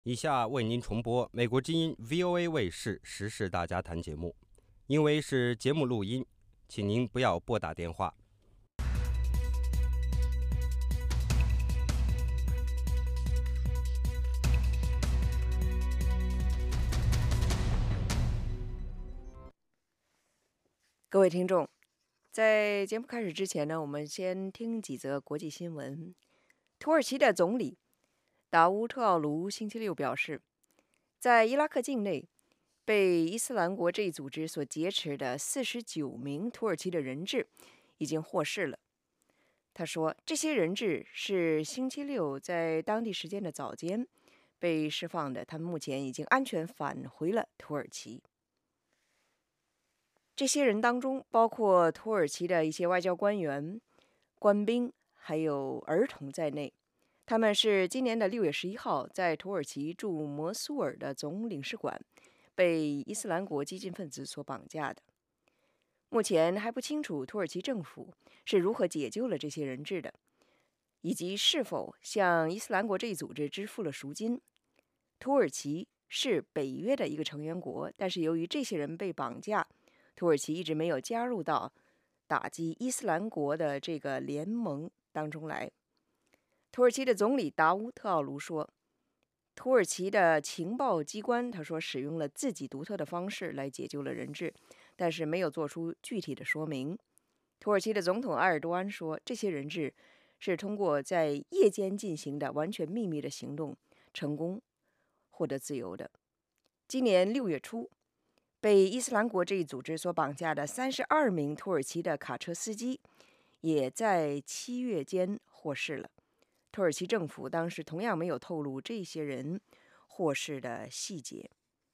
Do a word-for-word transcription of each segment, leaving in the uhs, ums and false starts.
以下为您重播美国之音 V O A 卫视时事大家谈节目，因为是节目录音，请您不要拨打电话。 各位听众，在节目开始之前呢，我们先听几则国际新闻。土耳其的总理达乌特奥卢星期六表示，在伊拉克境内被伊斯兰国这一组织所劫持的四十九名土耳其的人质已经获释了。他说，这些人质是星期六在当地时间的早间被释放的，他们目前已经安全返回了土耳其。这些人当中包括土耳其的一些外交官员、官兵，还有儿童在内。他们是今年的六月十一号在土耳其驻摩苏尔的总领事馆被伊斯兰国激进分子所绑架的。目前还不清楚土耳其政府是如何解救了这些人质的，以及是否向伊斯兰国这一组织支付了赎金。土耳其是北约的一个成员国，但是由于这些人被绑架，土耳其一直没有加入到打击伊斯兰国的这个联盟当中来。土耳其的总理达乌特奥卢说，土耳其的情报机关他说使用了自己独特的方式来解救了人质，但是没有做出具体的说明。土耳其的总统埃尔多安说，这些人质是通过在夜间进行的完全秘密的行动成功获得自由的。今年六月初，被伊斯兰国这一组织所绑架的三十二名土耳其的卡车司机，也在七月间获释了。土耳其政府当时同样没有透露这些人获释的细节。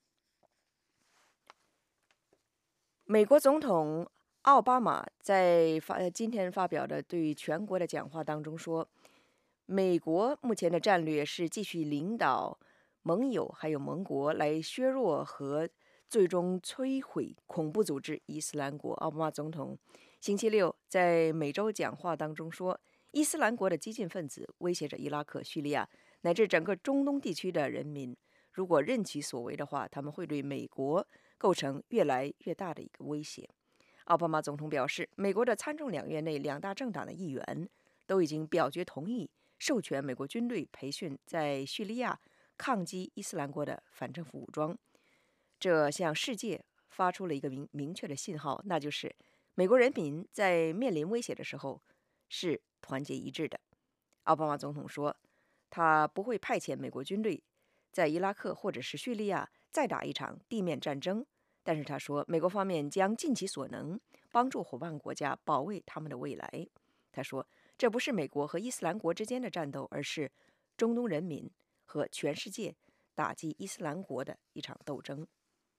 美国总统奥巴马在发今天发表的对全国的讲话当中说，美国目前的战略是继续领导盟友还有盟国来削弱和最终摧毁恐怖组织伊斯兰国。奥巴马总统星期六在美洲讲话当中说，伊斯兰国的激进分子威胁着伊拉克、叙利亚乃至整个中东地区的人民，如果任其所为的话，他们会对美国构成越来越大的一个威胁。奥巴马总统表示，美国的参众两院内两大政党的议员都已经表决同意授权美国军队培训在叙利亚抗击伊斯兰国的反政府武装。这向世界发出了一个明明确的信号，那就是美国人民在面临威胁的时候是团结一致的。奥巴马总统说，他不会派遣美国军队在伊拉克或者是叙利亚再打一场地面战争，但是他说，美国方面将尽其所能帮助伙伴国家保卫他们的未来。他说，这不是美国和伊斯兰国之间的战斗，而是中东人民和全世界打击伊斯兰国的一场斗争。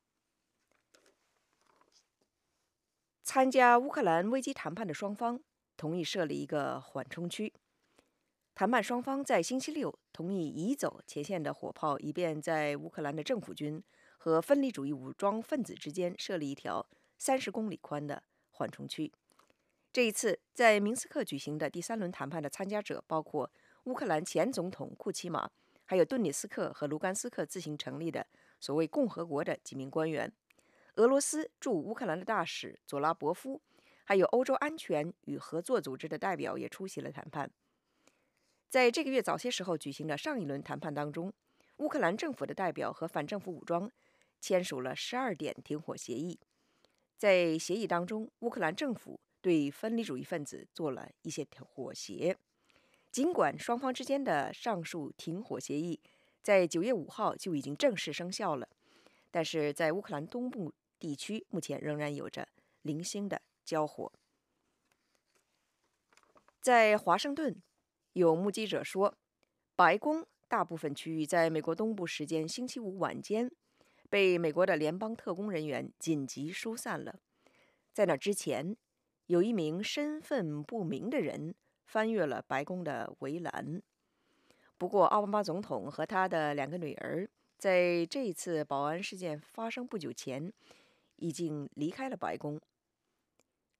参加乌克兰危机谈判的双方同意设立一个缓冲区。谈判双方在星期六同意移走前线的火炮，以便在乌克兰的政府军和分离主义武装分子之间设立一条三十公里宽的缓冲区。这一次在明斯克举行的第三轮谈判的参加者包括乌克兰前总统库奇马，还有顿涅斯克和卢甘斯克自行成立的所谓共和国的几名官员。俄罗斯驻乌克兰的大使佐拉伯夫，还有欧洲安全与合作组织的代表也出席了谈判。在这个月早些时候举行的上一轮谈判当中，乌克兰政府的代表和反政府武装签署了十二点停火协议。在协议当中，乌克兰政府对分离主义分子做了一些妥协。尽管双方之间的上述停火协议在九月五号就已经正式生效了，但是在乌克兰东部地区目前仍然有着零星的交火。在华盛顿，有目击者说，白宫大部分区域在美国东部时间星期五晚间被美国的联邦特工人员紧急疏散了。在那之前，有一名身份不明的人翻越了白宫的围栏。不过，奥巴马总统和他的两个女儿在这一次保安事件发生不久前已经离开了白宫。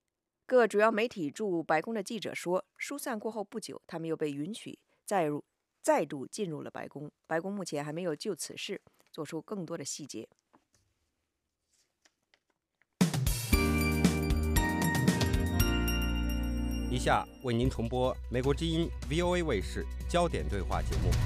各主要媒体驻白宫的记者说，疏散过后不久，他们又被允许再入再度进入了白宫。白宫目前还没有就此事做出更多的细节。 以下为您重播美国之音 V O A 卫视焦点对话节目。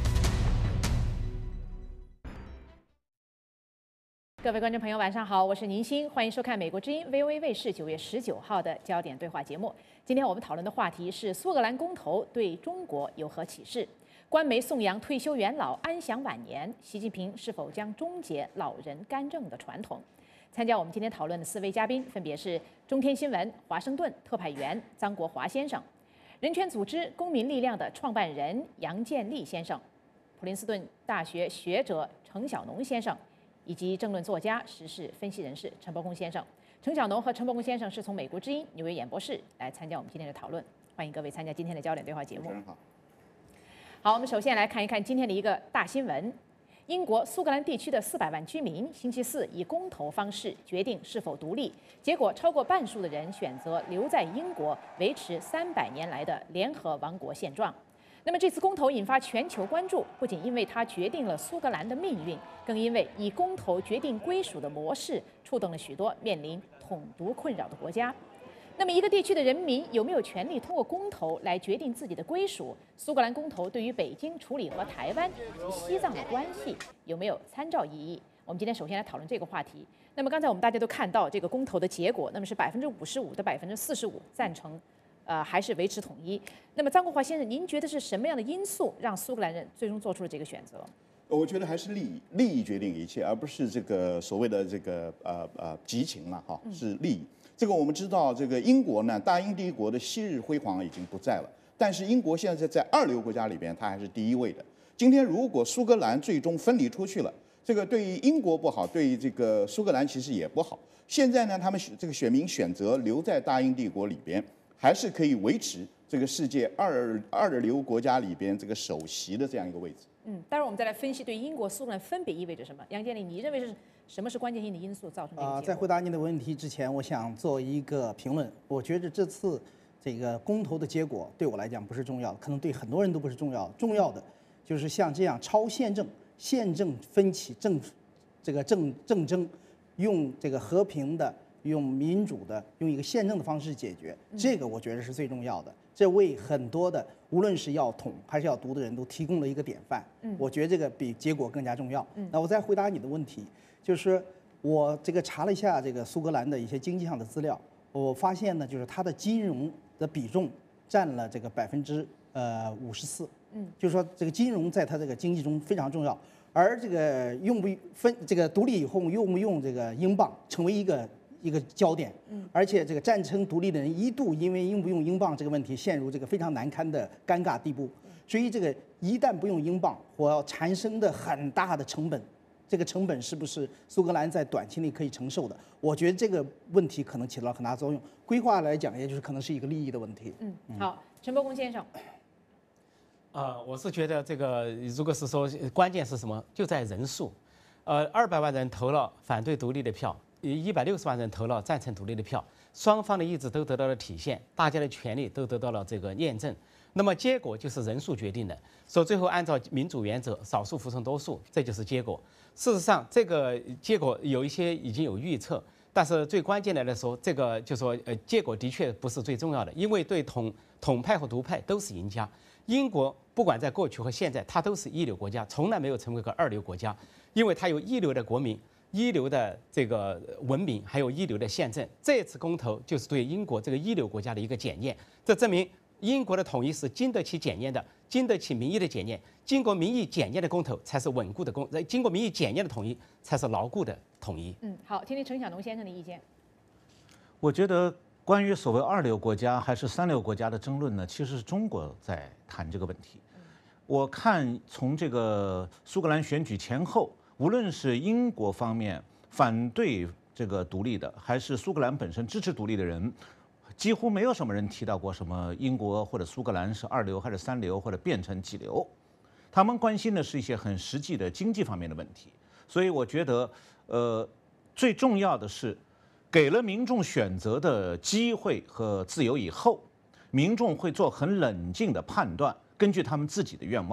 各位观众朋友，晚上好，我是宁欣，欢迎收看美国之音 V O A 卫视九月十九号的焦点对话节目。今天我们讨论的话题是苏格兰公投对中国有何启示？官媒颂扬退休元老安享晚年，习近平是否将终结老人干政的传统？参加我们今天讨论的四位嘉宾分别是中天新闻华盛顿特派员张国华先生，人权组织公民力量的创办人杨建立先生，普林斯顿大学学者程晓农先生，以及政论作家、时事分析人士陈伯公先生。程晓农和陈伯公先生是从美国之音纽约演播室来参加我们今天的讨论，欢迎各位参加今天的焦点对话节目。 好， 好，我们首先来看一看今天的一个大新闻。英国苏格兰地区的四百万居民星期四以公投方式决定是否独立，结果超过半数的人选择留在英国，维持三百年来的联合王国现状。那么这次公投引发全球关注，不仅因为它决定了苏格兰的命运，更因为以公投决定归属的模式触动了许多面临统独困扰的国家。那么一个地区的人民有没有权利通过公投来决定自己的归属？苏格兰公投对于北京处理和台湾以及西藏的关系有没有参照意义？我们今天首先来讨论这个话题。那么刚才我们大家都看到这个公投的结果，那么是百分之五十五的百分之四十五赞成，呃，还是维持统一。那么张国华先生，您觉得是什么样的因素让苏格兰人最终做出了这个选择？ 我觉得还是利益，利益决定一切，而不是这个所谓的这个呃呃激情了哈，是利益。这个我们知道，这个英国呢，大英帝国的昔日辉煌已经不在了，但是英国现在在二流国家里边，它还是第一位的。今天如果苏格兰最终分离出去了，这个对于英国不好，对于这个苏格兰其实也不好。现在呢，他们这个选民选择留在大英帝国里边，还是可以维持这个世界二二流国家里边这个首席的这样一个位置。 嗯，待会儿我们再来分析对英国、苏格兰分别意味着什么。杨建立，你认为是什么是关键性的因素造成这个结果？ 啊、在回答您的问题之前，我想做一个评论。我觉得这次这个公投的结果对我来讲不是重要的，可能对很多人都不是重要的。重要的就是像这样超宪政、宪政分歧、政这个政政争，用这个和平的、用民主的、用一个宪政的方式解决，这个我觉得是最重要的。这为很多的无论是要统还是要独的人都提供了一个典范。嗯，我觉得这个比结果更加重要。嗯，那我再回答你的问题，就是我这个查了一下这个苏格兰的一些经济上的资料，我发现呢，就是它的金融的比重占了这个百分之呃五十四。嗯，就是说这个金融在它这个经济中非常重要。而这个用不分这个独立以后用不用这个英镑成为一个一个焦点，嗯，而且这个赞成独立的人一度因为用不用英镑这个问题陷入这个非常难堪的尴尬地步，所以这个一旦不用英镑，或要产生的很大的成本，这个成本是不是苏格兰在短期内可以承受的？我觉得这个问题可能起到了很大作用。规划来讲，也就是可能是一个利益的问题。 嗯，好，陈伯公先生。 呃，我是觉得这个，如果是说关键是什么，就在人数。呃，二百万人投了反对独立的票，一百六十万人投了赞成独立的票，双方的意志都得到了体现，大家的权利都得到了这个验证。那么结果就是人数决定的，说最后按照民主原则，少数服从多数，这就是结果。事实上，这个结果有一些已经有预测，但是最关键的来说，这个就说呃，结果的确不是最重要的，因为对统统派和独派都是赢家。英国不管在过去和现在，它都是一流国家，从来没有成为过二流国家，因为它有一流的国民、一流的这个文明，还有一流的宪政。这次公投就是对英国这个一流国家的一个检验，这证明英国的统一是经得起检验的，经得起民意的检验。经过民意检验的公投才是稳固的公，经过民意检验的统一才是牢固的统一。 嗯，好，听听程晓农先生的意见。 我觉得关于所谓二流国家还是三流国家的争论呢，其实是中国在谈这个问题。我看从这个苏格兰选举前后，无论是英国方面反对这个独立的，还是苏格兰本身支持独立的人，几乎没有什么人提到过什么英国或者苏格兰是二流还是三流或者变成几流。他们关心的是一些很实际的经济方面的问题。所以我觉得，呃，最重要的是，给了民众选择的机会和自由以后，民众会做很冷静的判断，根据他们自己的愿望，而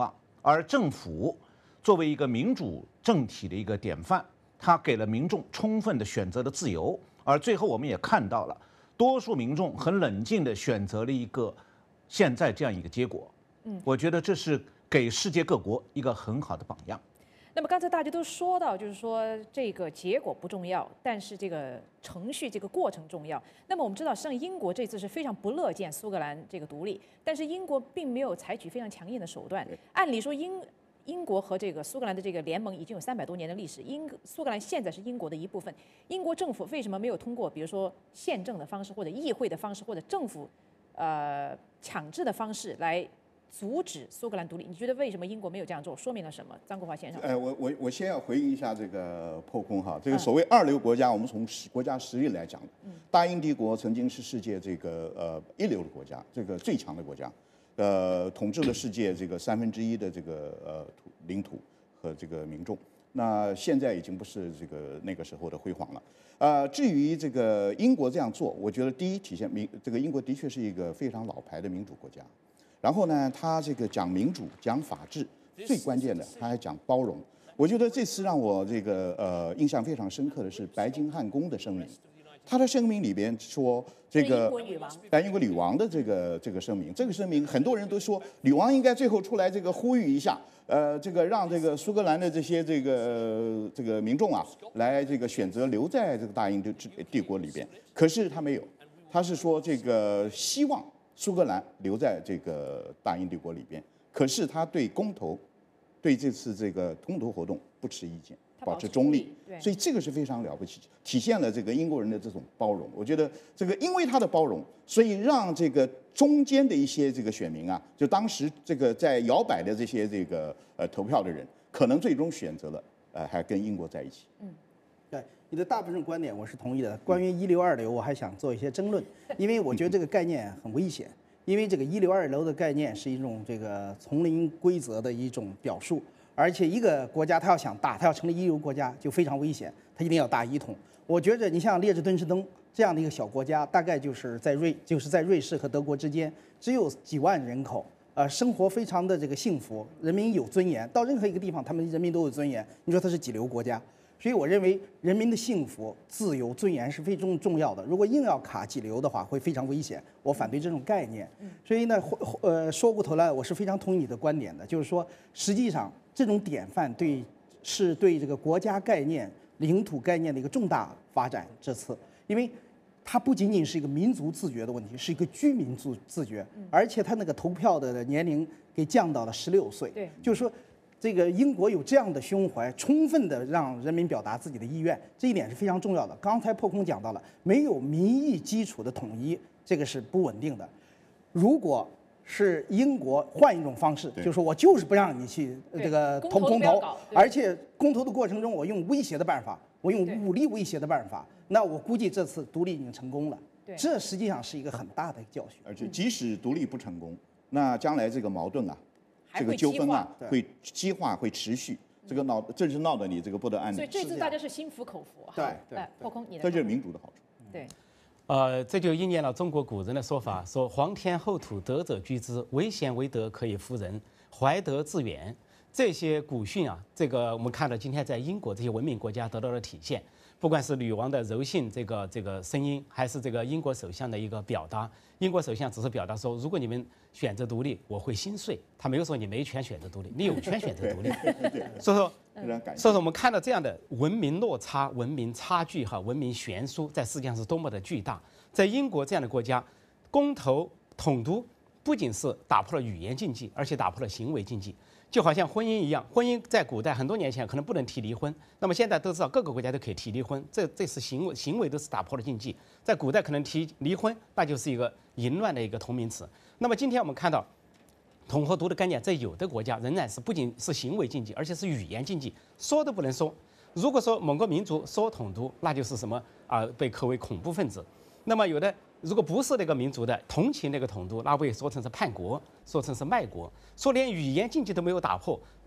而政府作为一个民主政体的一个典范，它给了民众充分的选择的自由，而最后我们也看到了，多数民众很冷静地选择了一个现在这样一个结果。嗯，我觉得这是给世界各国一个很好的榜样。 那么刚才大家都说到，就是说这个结果不重要，但是这个程序、这个过程重要。那么我们知道，实际上英国这次是非常不乐见苏格兰这个独立，但是英国并没有采取非常强硬的手段。按理说英英国和这个苏格兰的这个联盟已经有三百多年的历史，英苏格兰现在是英国的一部分。英国政府为什么没有通过比如说宪政的方式，或者议会的方式，或者政府呃强制的方式来阻止苏格兰独立？你觉得为什么英国没有这样做？说明了什么？张国华先生。 呃，我我我先要回应一下这个破空哈，这个所谓二流国家，我们从国家实力来讲，大英帝国曾经是世界这个呃一流的国家，这个最强的国家，呃，统治了世界这个三分之一的这个呃土领土和这个民众。那现在已经不是这个那个时候的辉煌了。呃，至于这个英国这样做，我觉得第一体现民这个英国的确是一个非常老牌的民主国家。然后呢，他这个讲民主、讲法治，最关键的他还讲包容。我觉得这次让我这个呃印象非常深刻的是白金汉宫的声明，他的声明里边说这个英国女王， 哎，英国女王的这个这个声明，这个声明很多人都说女王应该最后出来这个呼吁一下，呃，这个让这个苏格兰的这些这个、呃、这个民众啊，来这个选择留在这个大英帝帝国里边。可是他没有，他是说这个希望苏格兰留在这个大英帝国里边，可是他对公投，对这次这个公投活动不持意见，保持中立，所以这个是非常了不起，体现了这个英国人的这种包容。我觉得这个因为他的包容，所以让这个中间的一些这个选民啊，就当时这个在摇摆的这些这个呃投票的人，可能最终选择了呃还跟英国在一起。 嗯。对你的大部分观点我是同意的。关于一流二流，我还想做一些争论，因为我觉得这个概念很危险。因为这个一流二流的概念是一种这个丛林规则的一种表述，而且一个国家它要想大，它要成立一流国家就非常危险，它一定要大一统。我觉着你像列支敦士登这样的一个小国家，大概就是在瑞就是在瑞士和德国之间，只有几万人口，呃，生活非常的这个幸福，人民有尊严，到任何一个地方，他们人民都有尊严。你说它是几流国家？所以我认为人民的幸福、自由、尊严是非常重要的。如果硬要卡几流的话，会非常危险。我反对这种概念。所以呢，呃，说过头来，我是非常同意你的观点的，就是说，实际上这种典范对是对这个国家概念、领土概念的一个重大发展。这次，因为它不仅仅是一个民族自觉的问题，是一个居民自自觉，而且它那个投票的年龄给降到了十六岁。 对， 就是说。这个英国有这样的胸怀，充分的让人民表达自己的意愿，这一点是非常重要的。刚才破空讲到了，没有民意基础的统一，这个是不稳定的。如果是英国换一种方式，就是说我就是不让你去这个投公投，而且公投的过程中我用威胁的办法，我用武力威胁的办法，那我估计这次独立已经成功了。这实际上是一个很大的教训。 而且即使独立不成功，那将来这个矛盾啊。这个纠纷啊，会激化，会持续。这个闹，这是闹得你这个不得安宁。 所以这次大家是心服口服。 对对， 破空，你的。 这就是民主的好处。 对。 呃，这就应验了中国古人的说法，说皇天厚土，德者居之，唯贤为德，可以服人，怀德自远。这些古训啊，这个我们看到今天在英国这些文明国家得到了体现。不管是女王的柔性这个这个声音，还是这个英国首相的一个表达，英国首相只是表达说，如果你们选择独立，我会心碎。他没有说你没权选择独立，你有权选择独立。所以说，所以说我们看到这样的文明落差、文明差距和文明悬殊，在世界上是多么的巨大。在英国这样的国家，公投统独不仅是打破了语言禁忌，而且打破了行为禁忌。就好像婚姻一样，婚姻在古代很多年前可能不能提离婚，那么现在都知道各个国家都可以提离婚，这这是行为行为都是打破了禁忌。在古代可能提离婚，那就是一个淫乱的一个同名词。那么今天我们看到，统和独的概念在有的国家仍然是不仅是行为禁忌，而且是语言禁忌，说都不能说。如果说某个民族说统独，那就是什么啊、呃，被刻为恐怖分子。那么有的如果不是那个民族的同情那个统独，那被说成是叛国，说成是卖国，说连语言禁忌都没有打破，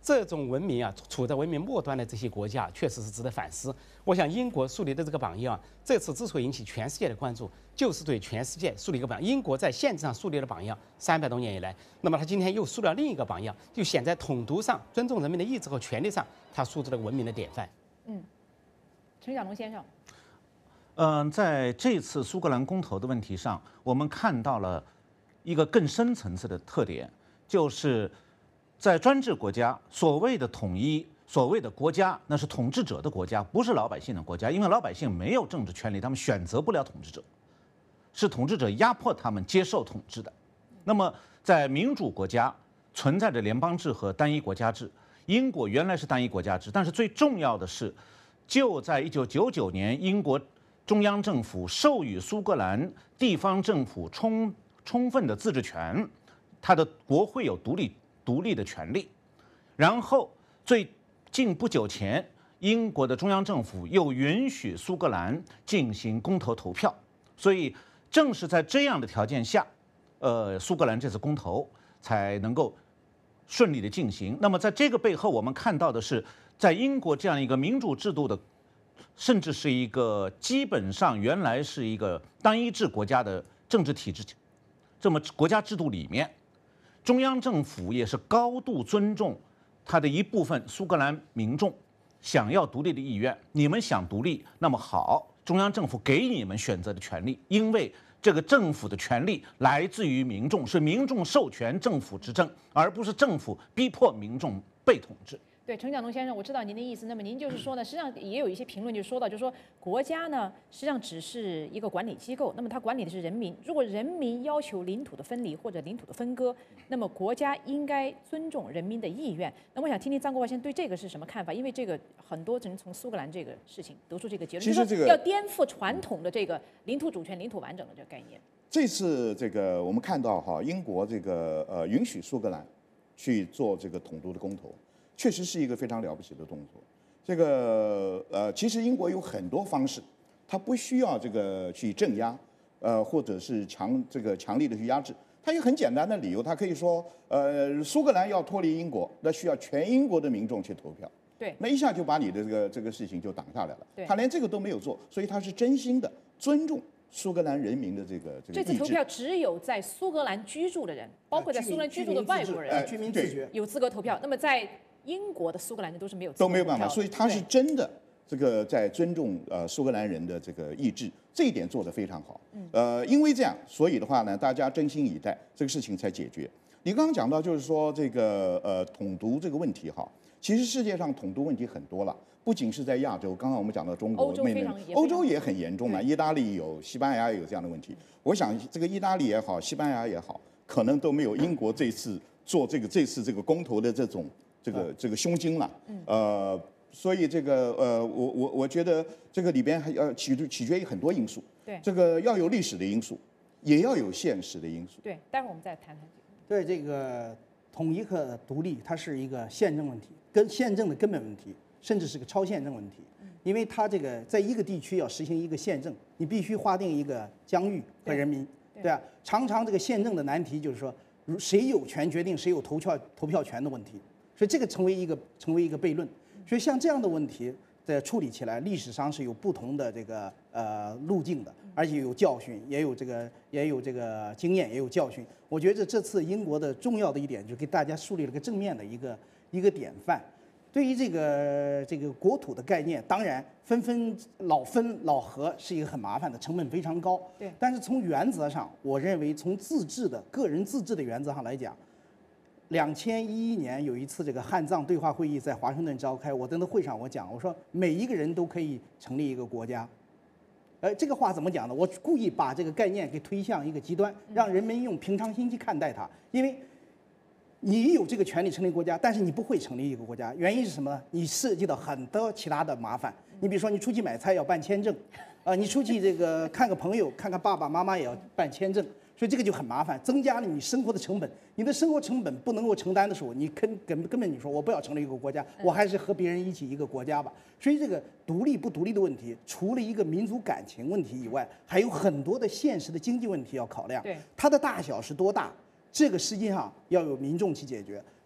这种文明啊，处在文明末端的这些国家，确实是值得反思。我想英国树立的这个榜样，这次之所以引起全世界的关注，就是对全世界树立一个榜样。英国在宪制上树立了榜样，三百多年以来，那么他今天又树立了另一个榜样，就显在统独上、尊重人民的意志和权利上，他树立了文明的典范。 嗯，陈小龙先生。 嗯，在这次苏格兰公投的问题上，我们看到了一个更深层次的特点，就是在专制国家，所谓的统一，所谓的国家，那是统治者的国家，不是老百姓的国家，因为老百姓没有政治权利，他们选择不了统治者，是统治者压迫他们接受统治的。那么，在民主国家存在着联邦制和单一国家制，英国原来是单一国家制，但是最重要的是，就在一九九九年，英国中央政府授予苏格兰地方政府充充分的自治权，它的国会有独立独立的权利。然后最近不久前，英国的中央政府又允许苏格兰进行公投投票，所以正是在这样的条件下，呃，苏格兰这次公投才能够顺利的进行。那么在这个背后，我们看到的是，在英国这样一个民主制度的，甚至是一个基本上原来是一个单一制国家的政治体制，这么国家制度里面，中央政府也是高度尊重他的一部分苏格兰民众想要独立的意愿。你们想独立，那么好，中央政府给你们选择的权利，因为这个政府的权利来自于民众，是民众授权政府执政，而不是政府逼迫民众被统治。 对，陈小龙先生，我知道您的意思。那么您就是说呢，实际上也有一些评论就说到，就是说国家呢实际上只是一个管理机构，那么它管理的是人民。如果人民要求领土的分离或者领土的分割，那么国家应该尊重人民的意愿。那我想听听张国华先生对这个是什么看法？因为这个很多人从苏格兰这个事情得出这个结论， 其实这个就是说要颠覆传统的这个领土主权、领土完整的这个概念。 这次这个我们看到哈，英国这个呃允许苏格兰去做这个统独的公投，确实是一个非常了不起的动作。这个呃，其实英国有很多方式，它不需要这个去镇压，呃，或者是强这个强力的去压制。它有很简单的理由，它可以说，呃，苏格兰要脱离英国，那需要全英国的民众去投票。 对， 那一下就把你的这个这个事情就挡下来了。 对， 他连这个都没有做，所以他是真心的尊重苏格兰人民的这个这个意志。 这次投票只有在苏格兰居住的人，包括在苏格兰居住的外国人， 居民自觉有资格投票。那么在英国的苏格兰人都是没有资格都没有办法， 投票的， 所以他是真的这个在尊重呃苏格兰人的这个意志，这一点做得非常好。呃，因为这样，所以的话呢，大家真心以待，这个事情才解决。你刚刚讲到就是说这个呃统独这个问题哈，其实世界上统独问题很多了，不仅是在亚洲，刚刚我们讲到中国， 欧洲非常也非常欧洲也很严重嘛，意大利有，西班牙也有这样的问题。我想这个意大利也好，西班牙也好，可能都没有英国这次做这个这次这个公投的这种这个这个胸襟了。呃，所以这个呃，我我我觉得这个里边还要取取决于很多因素。 对， 这个要有历史的因素，也要有现实的因素。 对，待会儿我们再谈谈。 对这个统一和独立，它是一个宪政问题，跟宪政的根本问题，甚至是个超宪政问题。因为它这个在一个地区要实行一个宪政，你必须划定一个疆域和人民，对吧？常常这个宪政的难题就是说，如谁有权决定谁有投票投票权的问题，所以这个成为一个成为一个悖论。所以像这样的问题的处理起来，历史上是有不同的这个呃路径的，而且有教训，也有这个也有这个经验，也有教训。我觉得这次英国的重要的一点，就给大家树立了个正面的一个一个典范。对于这个这个国土的概念，当然分分老分老合是一个很麻烦的，成本非常高。 对。 但是从原则上，我认为从自治的个人自治的原则上来讲，两千一一年有一次这个汉藏对话会议在华盛顿召开，我在那会上我讲，我说每一个人都可以成立一个国家。呃，这个话怎么讲呢？我故意把这个概念给推向一个极端，让人们用平常心去看待它，因为你有这个权利成立国家，但是你不会成立一个国家，原因是什么？你涉及到很多其他的麻烦。你比如说，你出去买菜要办签证，啊、呃，你出去这个看个朋友，看看爸爸妈妈也要办签证，所以这个就很麻烦，增加了你生活的成本。你的生活成本不能够承担的时候，你根根根本你说我不要成立一个国家，我还是和别人一起一个国家吧。所以这个独立不独立的问题，除了一个民族感情问题以外，还有很多的现实的经济问题要考量。 对， 它的大小是多大？这个实际上要有民众去解决。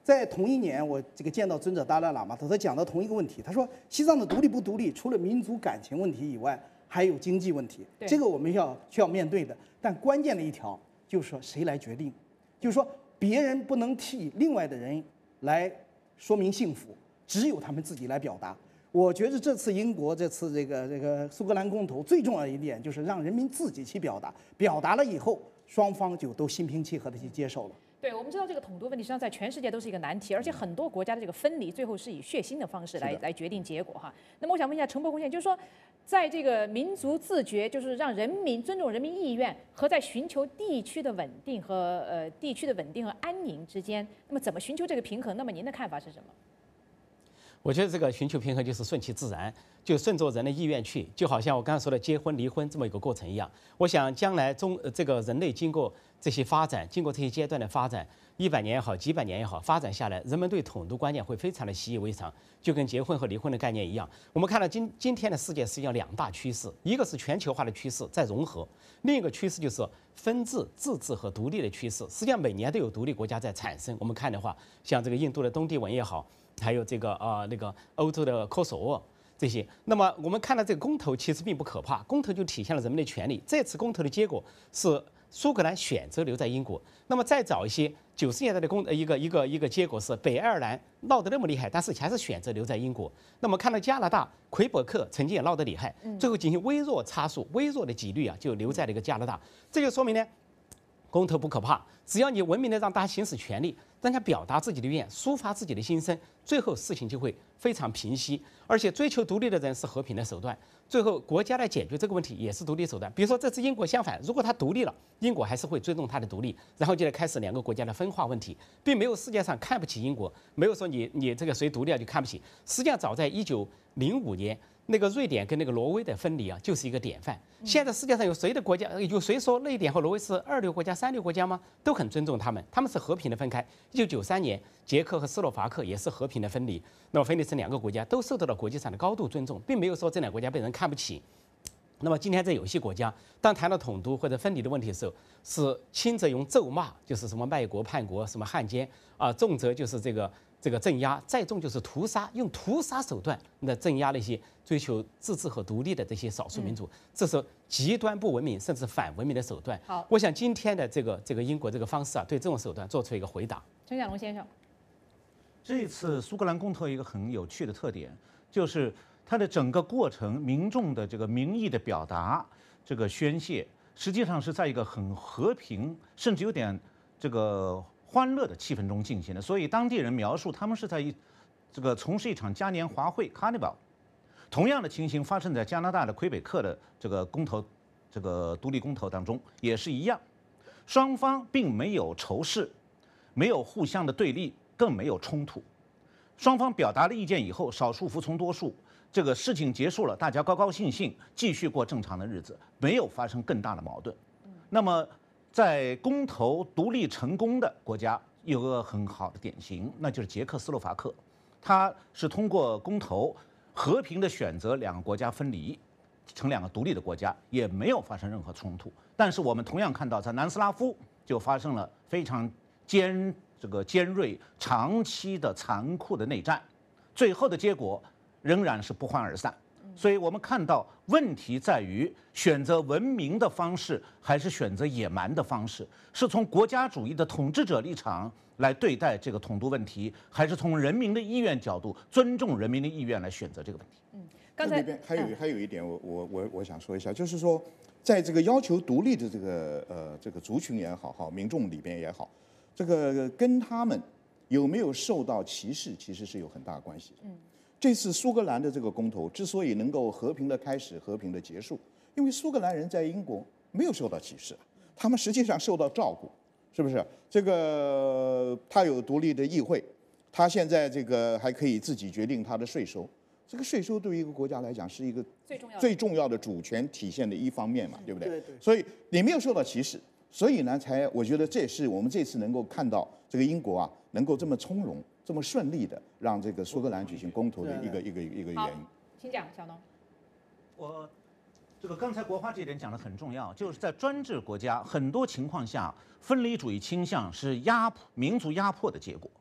在同一年，我这个见到尊者达赖喇嘛，他他讲到同一个问题，他说西藏的独立不独立，除了民族感情问题以外，还有经济问题，这个我们要需要面对的。但关键的一条就是说谁来决定，就是说别人不能替另外的人来说明幸福，只有他们自己来表达。我觉得这次英国这次这个这个苏格兰公投最重要的一点就是让人民自己去表达，表达了以后，双方就都心平气和的去接受了。 对，我们知道这个统独问题实际上在全世界都是一个难题，而且很多国家的这个分离最后是以血腥的方式来来决定结果哈。那么我想问一下陈伯公先生，就是说，在这个民族自觉，就是让人民尊重人民意愿，和在寻求地区的稳定和呃地区的稳定和安宁之间，那么怎么寻求这个平衡？那么您的看法是什么？ 我觉得这个寻求平衡就是顺其自然，就顺着人的意愿去，就好像我刚才说的结婚离婚这么一个过程一样。我想将来中呃这个人类经过这些发展，经过这些阶段的发展，一百年也好，几百年也好，发展下来，人们对统独观念会非常的习以为常，就跟结婚和离婚的概念一样。我们看到今今天的世界实际上两大趋势，一个是全球化的趋势在融合，另一个趋势就是分治、自治和独立的趋势。实际上每年都有独立国家在产生。我们看的话，像这个印度的东帝汶也好。还有这个啊、呃，那个欧洲的科索沃这些，那么我们看到这个公投其实并不可怕，公投就体现了人们的权利。这次公投的结果是苏格兰选择留在英国。那么再早一些，九十年代的公一个一个一个结果是北爱尔兰闹得那么厉害，但是还是选择留在英国。那么看到加拿大魁北克曾经也闹得厉害，最后进行微弱差数、微弱的几率啊，就留在了一个加拿大。这就说明呢，公投不可怕，只要你文明的让大家行使权利，让他表达自己的愿，抒发自己的心声，最后事情就会非常平息。而且追求独立的人是和平的手段，最后国家来解决这个问题也是独立手段。比如说这次英国相反，如果他独立了，英国还是会尊重他的独立，然后就来开始两个国家的分化问题，并没有世界上看不起英国，没有说你你这个谁独立了就看不起。实际上早在一九零五年。那个瑞典跟那个挪威的分离啊，就是一个典范。现在世界上有谁的国家，有谁说瑞典和挪威是二流国家、三流国家吗？都很尊重他们，他们是和平的分开。一九九三年，捷克和斯洛伐克也是和平的分离，那么分离成两个国家，都受到了国际上的高度尊重，并没有说这两个国家被人看不起。那么今天在有些国家，当谈到统独或者分离的问题的时候，是轻则用咒骂，就是什么卖国叛国、什么汉奸啊，重则就是这个。这个镇压，再重就是屠杀，用屠杀手段来镇压那些追求自治和独立的这些少数民族，这是极端不文明甚至反文明的手段。 好， 我想今天的这个这个英国这个方式啊，对这种手段做出一个回答。 陈小龙先生， 这次苏格兰公投一个很有趣的特点，就是它的整个过程，民众的这个民意的表达，这个宣泄，实际上是在一个很和平，甚至有点这个。欢乐的气氛中进行的，所以当地人描述他们是在一这个从事一场嘉年华会 （Carnival）。同样的情形发生在加拿大的魁北克的这个公投，这个独立公投当中也是一样，双方并没有仇视，没有互相的对立，更没有冲突。双方表达了意见以后，少数服从多数，这个事情结束了，大家高高兴兴继续过正常的日子，没有发生更大的矛盾。那么。在公投独立成功的国家有个很好的典型，那就是捷克斯洛伐克，它是通过公投和平的选择两个国家分离成两个独立的国家，也没有发生任何冲突。但是我们同样看到，在南斯拉夫就发生了非常尖这个尖锐、长期的残酷的内战，最后的结果仍然是不欢而散。所以我们看到问题在于选择文明的方式还是选择野蛮的方式，是从国家主义的统治者立场来对待这个统独问题，还是从人民的意愿角度尊重人民的意愿来选择这个问题？ 嗯，刚才这里边还有还有一点我，我我我想说一下，就是说，在这个要求独立的这个呃这个族群也好，好民众里边也好，这个跟他们有没有受到歧视，其实是有很大关系的。嗯。这次苏格兰的这个公投之所以能够和平的开始、和平的结束，因为苏格兰人在英国没有受到歧视，他们实际上受到照顾，是不是？这个他有独立的议会，他现在这个还可以自己决定他的税收。这个税收对于一个国家来讲是一个最重要的最重要的主权体现的一方面嘛，对不对？ 对对。 所以你没有受到歧视，所以呢，才我觉得这也是我们这次能够看到这个英国啊，能够这么从容。这么顺利的让这个苏格兰举行公投的一个一个一个原因。 请讲，小农。 我这个刚才国华这点讲得很重要，就是在专制国家，很多情况下分离主义倾向是压迫民族压迫的结果。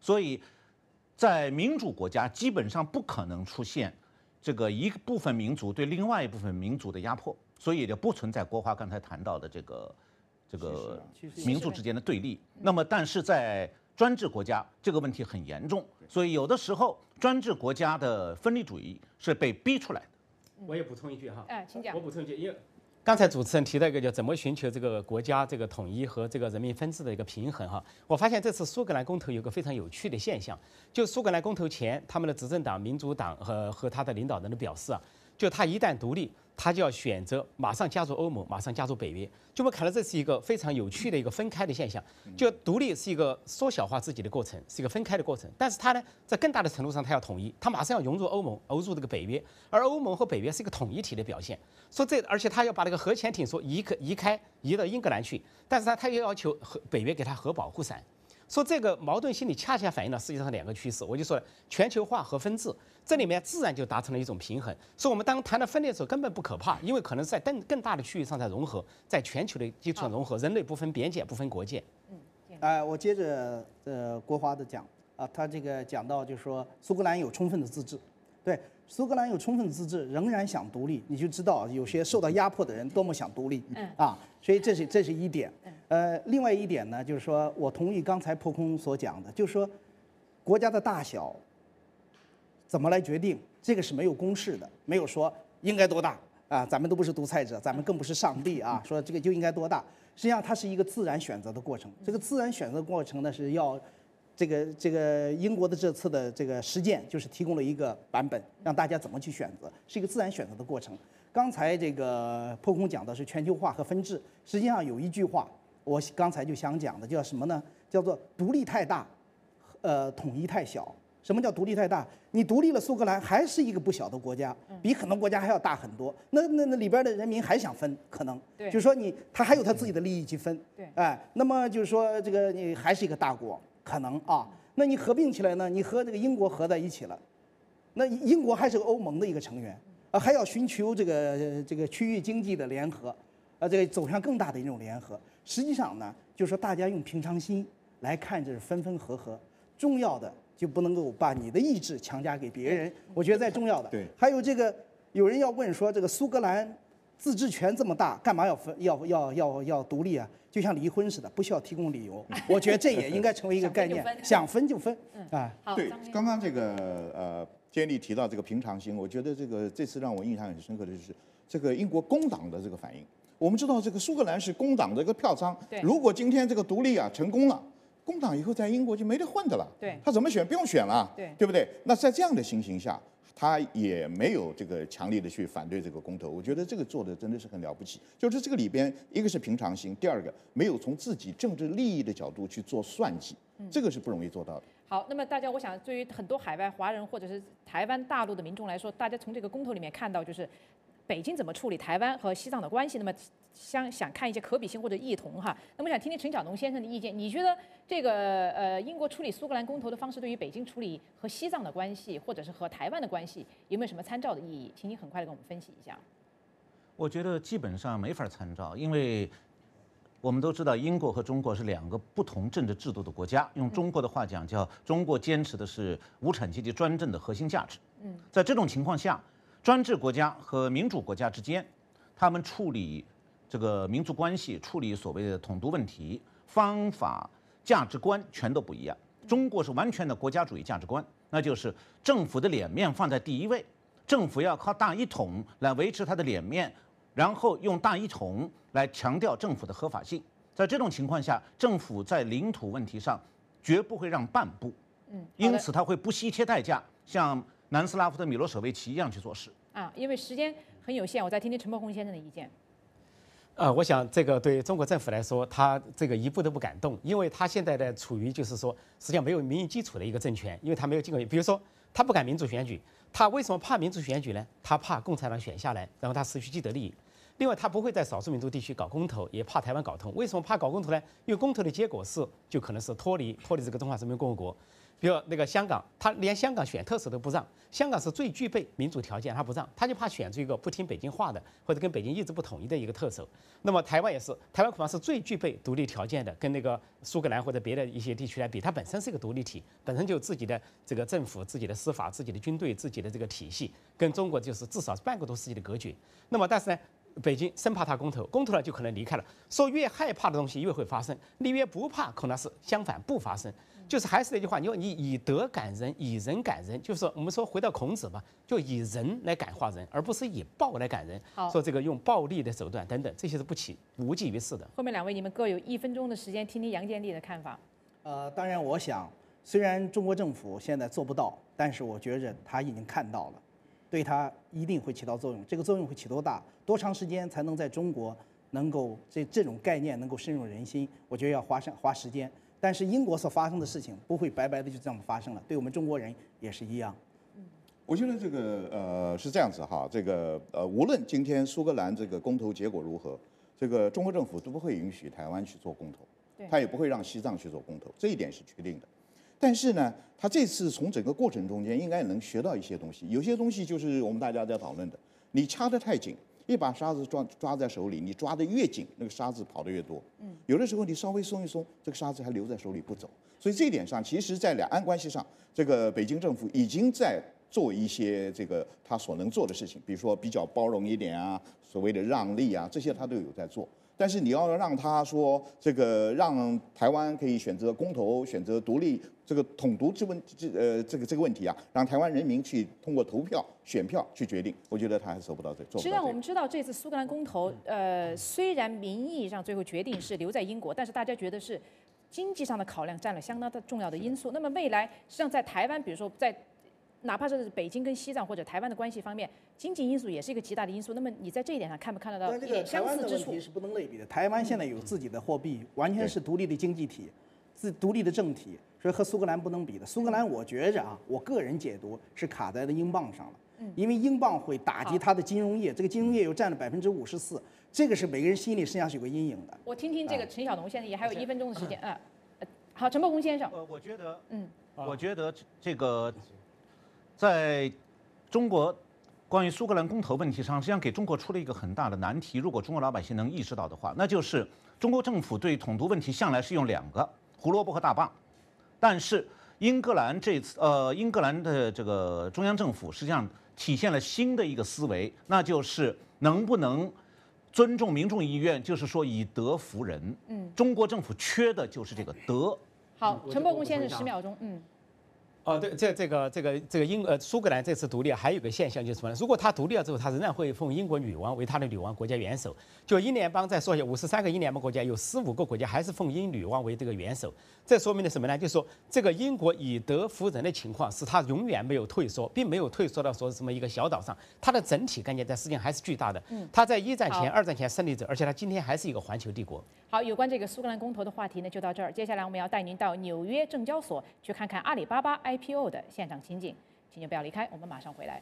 所以，在民主国家基本上不可能出现这个一部分民族对另外一部分民族的压迫，所以也就不存在国华刚才谈到的这个这个民族之间的对立。那么，但是在专制国家这个问题很严重，所以有的时候专制国家的分离主义是被逼出来的。 我也补充一句哈， 哎，请讲。 我补充一句，因为刚才主持人提到一个叫怎么寻求这个国家这个统一和这个人民分治的一个平衡哈，我发现这次苏格兰公投有个非常有趣的现象，就苏格兰公投前，他们的执政党民主党和和他的领导人的表示啊，就他一旦独立，他就要选择马上加入欧盟，马上加入北约。就我们看到这是一个非常有趣的一个分开的现象，就独立是一个缩小化自己的过程，是一个分开的过程。但是他呢，在更大的程度上，他要统一，他马上要融入欧盟，融入这个北约。而欧盟和北约是一个统一体的表现。说这，而且他要把那个核潜艇说移可移开，移到英格兰去，但是他他又要求核北约给他核保护伞。说这个矛盾心理恰恰反映了世界上两个趋势，我就说了全球化和分治，这里面自然就达成了一种平衡。所以我们当谈到分裂的时候根本不可怕，因为可能是在更更大的区域上在融合，在全球的基础上融合，人类不分边界不分国界。 嗯，哎、呃，我接着呃国华的讲啊，他这个讲到就是说苏格兰有充分的自治，对，苏格兰有充分的自治，仍然想独立，你就知道有些受到压迫的人多么想独立，嗯啊，所以这是这是一点。呃，另外一点呢，就是说我同意刚才破空所讲的，就是说国家的大小怎么来决定，这个是没有公式的，没有说应该多大啊，咱们都不是独裁者，咱们更不是上帝啊，说这个就应该多大，实际上它是一个自然选择的过程。这个自然选择过程呢，是要这个这个英国的这次的这个实践，就是提供了一个版本，让大家怎么去选择，是一个自然选择的过程。刚才这个破空讲的是全球化和分治，实际上有一句话。我刚才就想讲的叫什么呢？叫做独立太大，呃，统一太小。什么叫独立太大？你独立了，苏格兰还是一个不小的国家，比很多国家还要大很多。那那那里边的人民还想分，可能，就是说你他还有他自己的利益去分， 对， 哎，那么就是说这个你还是一个大国，可能啊。那你合并起来呢？你和这个英国合在一起了，那英国还是个欧盟的一个成员，啊，还要寻求这个这个区域经济的联合，啊，这个走向更大的一种联合。实际上呢，就是说大家用平常心来看，这是分分合合，重要的就不能够把你的意志强加给别人。我觉得最重要的。 对。 还有这个，有人要问说，这个苏格兰自治权这么大，干嘛要分要要要要独立啊？就像离婚似的，不需要提供理由。我觉得这也应该成为一个概念，想分就分。嗯啊。 对，刚刚这个呃，坚立提到这个平常心，我觉得这个这次让我印象很深刻的就是这个英国工党的这个反应。我们知道这个苏格兰是工党的一个票仓，如果今天这个独立啊成功了，工党以后在英国就没得混的了， 对， 他怎么选不用选了， 对， 对不对？那在这样的情形下，他也没有这个强力的去反对这个公投，我觉得这个做的真的是很了不起。就是这个里边，一个是平常心，第二个没有从自己政治利益的角度去做算计，这个是不容易做到的。 好，那么大家，我想对于很多海外华人或者是台湾大陆的民众来说，大家从这个公投里面看到就是。北京怎么处理台湾和西藏的关系？那么想想看一些可比性或者异同哈。那么想听听陈晓农先生的意见，你觉得这个呃英国处理苏格兰公投的方式对于北京处理和西藏的关系，或者是和台湾的关系，有没有什么参照的意义？请你很快的跟我们分析一下。 我觉得基本上没法参照，因为我们都知道英国和中国是两个不同政治制度的国家。用中国的话讲，叫中国坚持的是无产阶级专政的核心价值。嗯，在这种情况下。专制国家和民主国家之间，他们处理这个民族关系、处理所谓的统独问题方法、价值观全都不一样。中国是完全的国家主义价值观，那就是政府的脸面放在第一位，政府要靠大一统来维持它的脸面，然后用大一统来强调政府的合法性。在这种情况下，政府在领土问题上绝不会让半步，嗯，因此他会不惜一切代价，像南斯拉夫的米洛舍维奇一样去做事啊。因为时间很有限，我再听听陈伯鸿先生的意见。 呃，我想这个对中国政府来说，他这个一步都不敢动，因为他现在的处于就是说，实际上没有民意基础的一个政权，因为他没有经过，比如说他不敢民主选举，他为什么怕民主选举呢？他怕共产党选下来，然后他失去既得利益。另外，他不会在少数民族地区搞公投，也怕台湾搞通。为什么怕搞公投呢？因为公投的结果是就可能是脱离脱离这个中华人民共和国。 比如那个香港，他连香港选特首都不让，香港是最具备民主条件，他不让，他就怕选出一个不听北京话的，或者跟北京意志不统一的一个特首。那么台湾也是，台湾恐怕是最具备独立条件的，跟那个苏格兰或者别的一些地区来比，它本身是一个独立体，本身就有自己的这个政府、自己的司法、自己的军队、自己的这个体系，跟中国就是至少半个多世纪的隔绝。那么但是呢，北京生怕他公投，公投了就可能离开了。说越害怕的东西越会发生，你越不怕，可能是相反不发生。就是还是那句话，你说你以德感人，以人感人，就是我们说回到孔子吧，就以人来感化人，而不是以暴来感人。说这个用暴力的手段等等，这些是不起无济于事的。 后面两位你们各有一分钟的时间，听听杨建立的看法。 呃，当然，我想，虽然中国政府现在做不到，但是我觉着他已经看到了，对他一定会起到作用。这个作用会起多大？多长时间才能在中国能够这这种概念能够深入人心？我觉得要花上花时间。但是英国所发生的事情不会白白的就这么发生了，对我们中国人也是一样。 我觉得这个呃是这样子哈，这个呃无论今天苏格兰这个公投结果如何，这个中国政府都不会允许台湾去做公投，他也不会让西藏去做公投，这一点是确定的。但是呢，他这次从整个过程中间应该也能学到一些东西，有些东西就是我们大家在讨论的，你掐得太紧。一把沙子抓抓在手里，你抓得越紧，那个沙子跑得越多。嗯，有的时候你稍微松一松，这个沙子还留在手里不走。所以这一点上，其实，在两岸关系上，这个北京政府已经在做一些这个他所能做的事情，比如说比较包容一点啊，所谓的让利啊，这些他都有在做。但是你要让他说这个让台湾可以选择公投、选择独立，这个统独之问这呃这个这个问题啊，让台湾人民去通过投票、选票去决定，我觉得他还做不到这。做不到这实际上，我们知道这次苏格兰公投，呃，虽然名义上最后决定是留在英国，但是大家觉得是经济上的考量占了相当的重要的因素。那么未来实际上在台湾，比如说在哪怕是北京跟西藏或者台湾的关系方面，经济因素也是一个极大的因素。那么你在这一点上看不看得到一点相似之处？ 台湾的问题是不能类比的。台湾现在有自己的货币，完全是独立的经济体，自独立的政体，所以和苏格兰不能比的。苏格兰我觉着啊，我个人解读是卡在了英镑上了，因为英镑会打击它的金融业，这个金融业又占了百分之五十四，这个是每个人心里实际上是有个阴影的。 我听听这个陈晓农先生，也还有一分钟的时间啊。好，陈伯公先生。 呃，我觉得， 嗯， 我觉得这个。在中国，关于苏格兰公投问题上，实际上给中国出了一个很大的难题。如果中国老百姓能意识到的话，那就是中国政府对统独问题向来是用两个胡萝卜和大棒，但是英格兰这次，呃，英格兰的这个中央政府实际上体现了新的一个思维，那就是能不能尊重民众意愿，就是说以德服人。嗯，中国政府缺的就是这个德。 好，陈伯公先生十秒钟，嗯。 哦，对，这这个这个这个英呃苏格兰这次独立还有一个现象就是什么呢？如果他独立了之后，他仍然会奉英国女王为他的女王国家元首。就英联邦再说一下，五十三个英联邦国家有十五个国家还是奉英女王为这个元首。这说明了什么呢？就是说这个英国以德服人的情况，使他永远没有退缩，并没有退缩到说什么一个小岛上，它的整体概念在世界上还是巨大的。嗯，他在一战前、二战前胜利者，而且他今天还是一个环球帝国。 好，有关这个苏格兰公投的话题呢，就到这儿。接下来我们要带您到纽约证交所去看看阿里巴巴 I P O 的现场情景，请您不要离开，我们马上回来。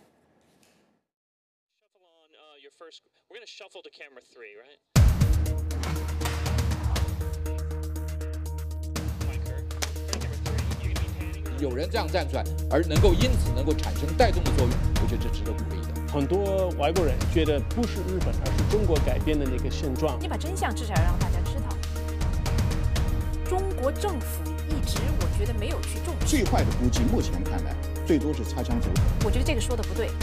有人这样站出来，而能够因此能够产生带动的作用，我觉得这值得鼓励的。 很多外国人觉得不是日本，而是中国改变的那个现状。 你把真相至少要让大家知道。中国政府一直，我觉得没有去重视。 最坏的估计，目前看来，最多是擦枪走火。 我觉得这个说的不对。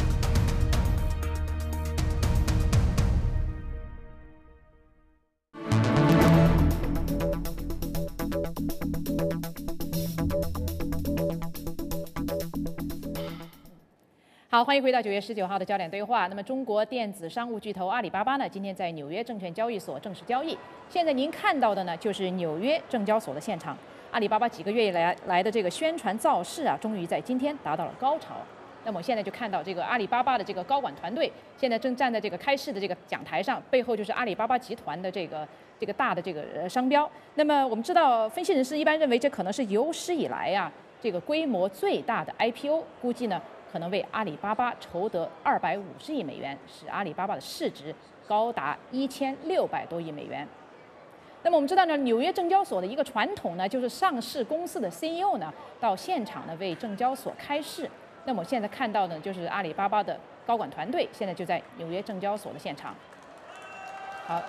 好，欢迎回到九月十九号的焦点对话。那么，中国电子商务巨头阿里巴巴呢，今天在纽约证券交易所正式交易。现在您看到的呢，就是纽约证交所的现场。阿里巴巴几个月以来来的这个宣传造势啊，终于在今天达到了高潮。那么，我现在就看到这个阿里巴巴的这个高管团队，现在正站在这个开市的这个讲台上，背后就是阿里巴巴集团的这个这个大的这个呃商标。那么，我们知道，分析人士一般认为，这可能是有史以来呀、啊、这个规模最大的 I P O， 估计呢。可能为阿里巴巴筹得二百五十亿美元，使阿里巴巴的市值高达一千六百多亿美元。 那么我们知道呢，纽约证交所的一个传统呢，就是上市公司的 C E O 呢到现场呢为证交所开市。那么我现在看到呢，就是阿里巴巴的高管团队现在就在纽约证交所的现场。好。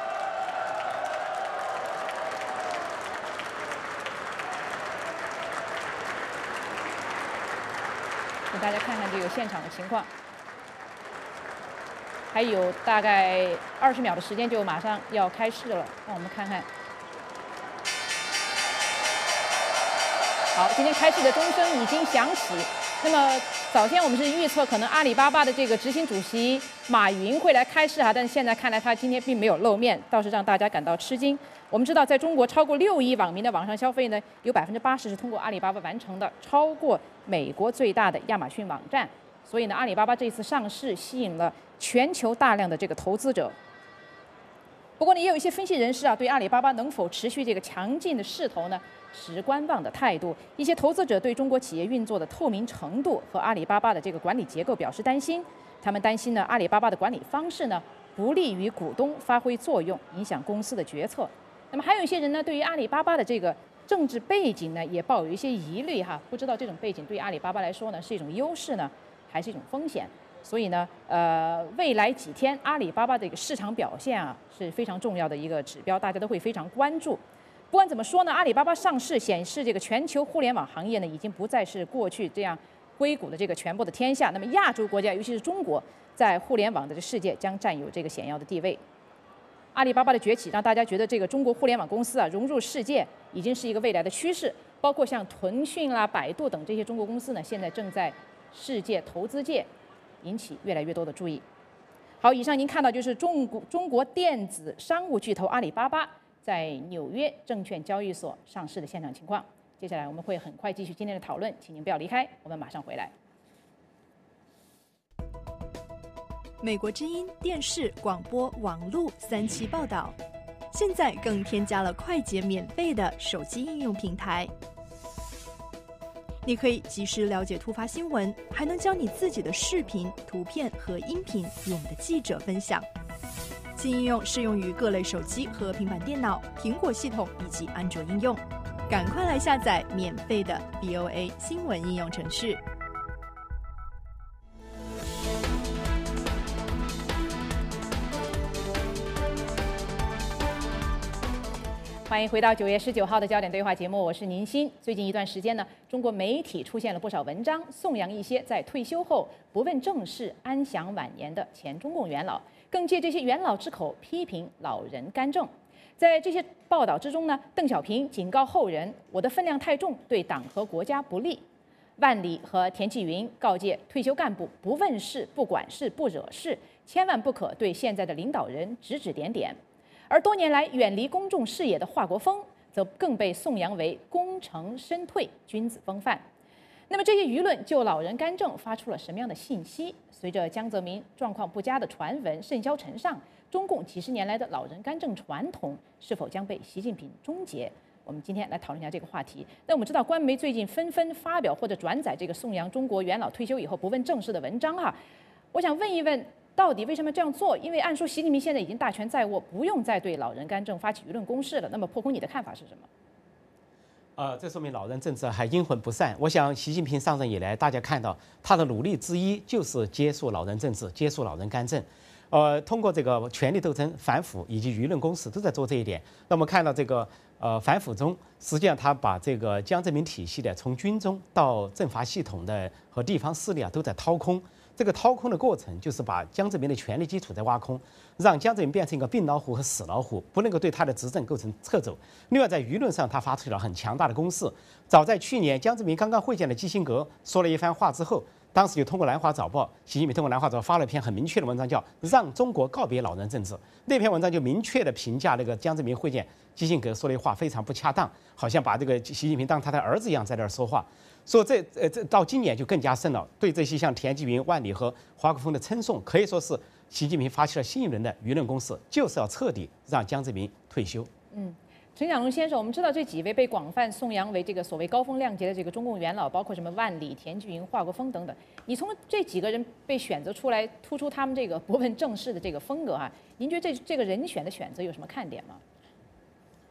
给大家看看这个现场的情况，还有大概二十秒的时间就马上要开市了。让我们看看，好，今天开市的钟声已经响起。那么早先我们是预测可能阿里巴巴的这个执行主席马云会来开市哈，但是现在看来他今天并没有露面，倒是让大家感到吃惊。我们知道，在中国超过六亿网民的网上消费呢，有百分之八十是通过阿里巴巴完成的，超过美国最大的亚马逊网站。所以呢，阿里巴巴这次上市吸引了全球大量的这个投资者。不过呢，也有一些分析人士啊，对阿里巴巴能否持续这个强劲的势头呢，持观望的态度。一些投资者对中国企业运作的透明程度和阿里巴巴的这个管理结构表示担心。他们担心呢，阿里巴巴的管理方式呢，不利于股东发挥作用，影响公司的决策。那么还有一些人呢，对于阿里巴巴的这个政治背景呢，也抱有一些疑虑哈，不知道这种背景对阿里巴巴来说呢，是一种优势呢，还是一种风险？所以呢，呃，未来几天阿里巴巴的一个市场表现啊，是非常重要的一个指标，大家都会非常关注。不管怎么说呢，阿里巴巴上市显示这个全球互联网行业呢，已经不再是过去这样硅谷的这个全部的天下。那么亚洲国家，尤其是中国，在互联网的这世界将占有这个显要的地位。阿里巴巴的崛起让大家觉得这个中国互联网公司啊融入世界已经是一个未来的趋势，包括像腾讯啦、百度等这些中国公司呢，现在正在世界投资界引起越来越多的注意。好，以上您看到就是中国中国电子商务巨头阿里巴巴在纽约证券交易所上市的现场情况。接下来我们会很快继续今天的讨论，请您不要离开，我们马上回来。 美国之音电视、广播、网络三期报道，现在更添加了快捷免费的手机应用平台。你可以及时了解突发新闻，还能将你自己的视频、图片和音频与我们的记者分享。新应用适用于各类手机和平板电脑、苹果系统以及安卓应用。赶快来下载免费的 V O A 新闻应用程序。 欢迎回到九月十九号的焦点对话节目，我是宁鑫。最近一段时间呢，中国媒体出现了不少文章，颂扬一些在退休后不问政事、安享晚年的前中共元老，更借这些元老之口批评老人干政。在这些报道之中呢，邓小平警告后人：“我的分量太重，对党和国家不利。”万里和田纪云告诫退休干部不问事、不管事、不惹事，千万不可对现在的领导人指指点点。而多年来远离公众视野的华国锋，则更被颂扬为功成身退、君子风范。那么这些舆论就老人干政发出了什么样的信息？随着江泽民状况不佳的传闻甚嚣尘上，中共几十年来的老人干政传统是否将被习近平终结？我们今天来讨论一下这个话题。那我们知道，官媒最近纷纷发表或者转载这个颂扬中国元老退休以后不问政事的文章哈。我想问一问，到底为什么这样做？因为按说习近平现在已经大权在握，不用再对老人干政发起舆论攻势了。那么破空，你的看法是什么？ 呃，这说明老人政治还阴魂不散。我想，习近平上任以来，大家看到他的努力之一就是结束老人政治，结束老人干政。呃，通过这个权力斗争、反腐以及舆论攻势，都在做这一点。那么看到这个呃反腐中，实际上他把这个江泽民体系的从军中到政法系统的和地方势力啊，都在掏空。这个掏空的过程，就是把江泽民的权力基础在挖空，让江泽民变成一个病老虎和死老虎，不能够对他的执政构成掣肘。另外，在舆论上，他发出了很强大的攻势。早在去年，江泽民刚刚会见了基辛格，说了一番话之后，当时就通过南华早报，习近平通过南华早报发了一篇很明确的文章，叫《让中国告别老人政治》。那篇文章就明确的评价那个江泽民会见基辛格说的话非常不恰当，好像把这个习近平当他的儿子一样在那儿说话。说这呃这到今年就更加深了，对这些像田纪云、万里和华国锋的称颂，可以说是习近平发起了新一轮的舆论攻势，就是要彻底让江泽民退休。 嗯。陈小龙先生，我们知道这几位被广泛颂扬为这个所谓高风亮节的这个中共元老，包括什么万里、田纪云、华国锋等等。你从这几个人被选择出来，突出他们这个不问政事的这个风格啊，您觉得这这个人选的选择有什么看点吗？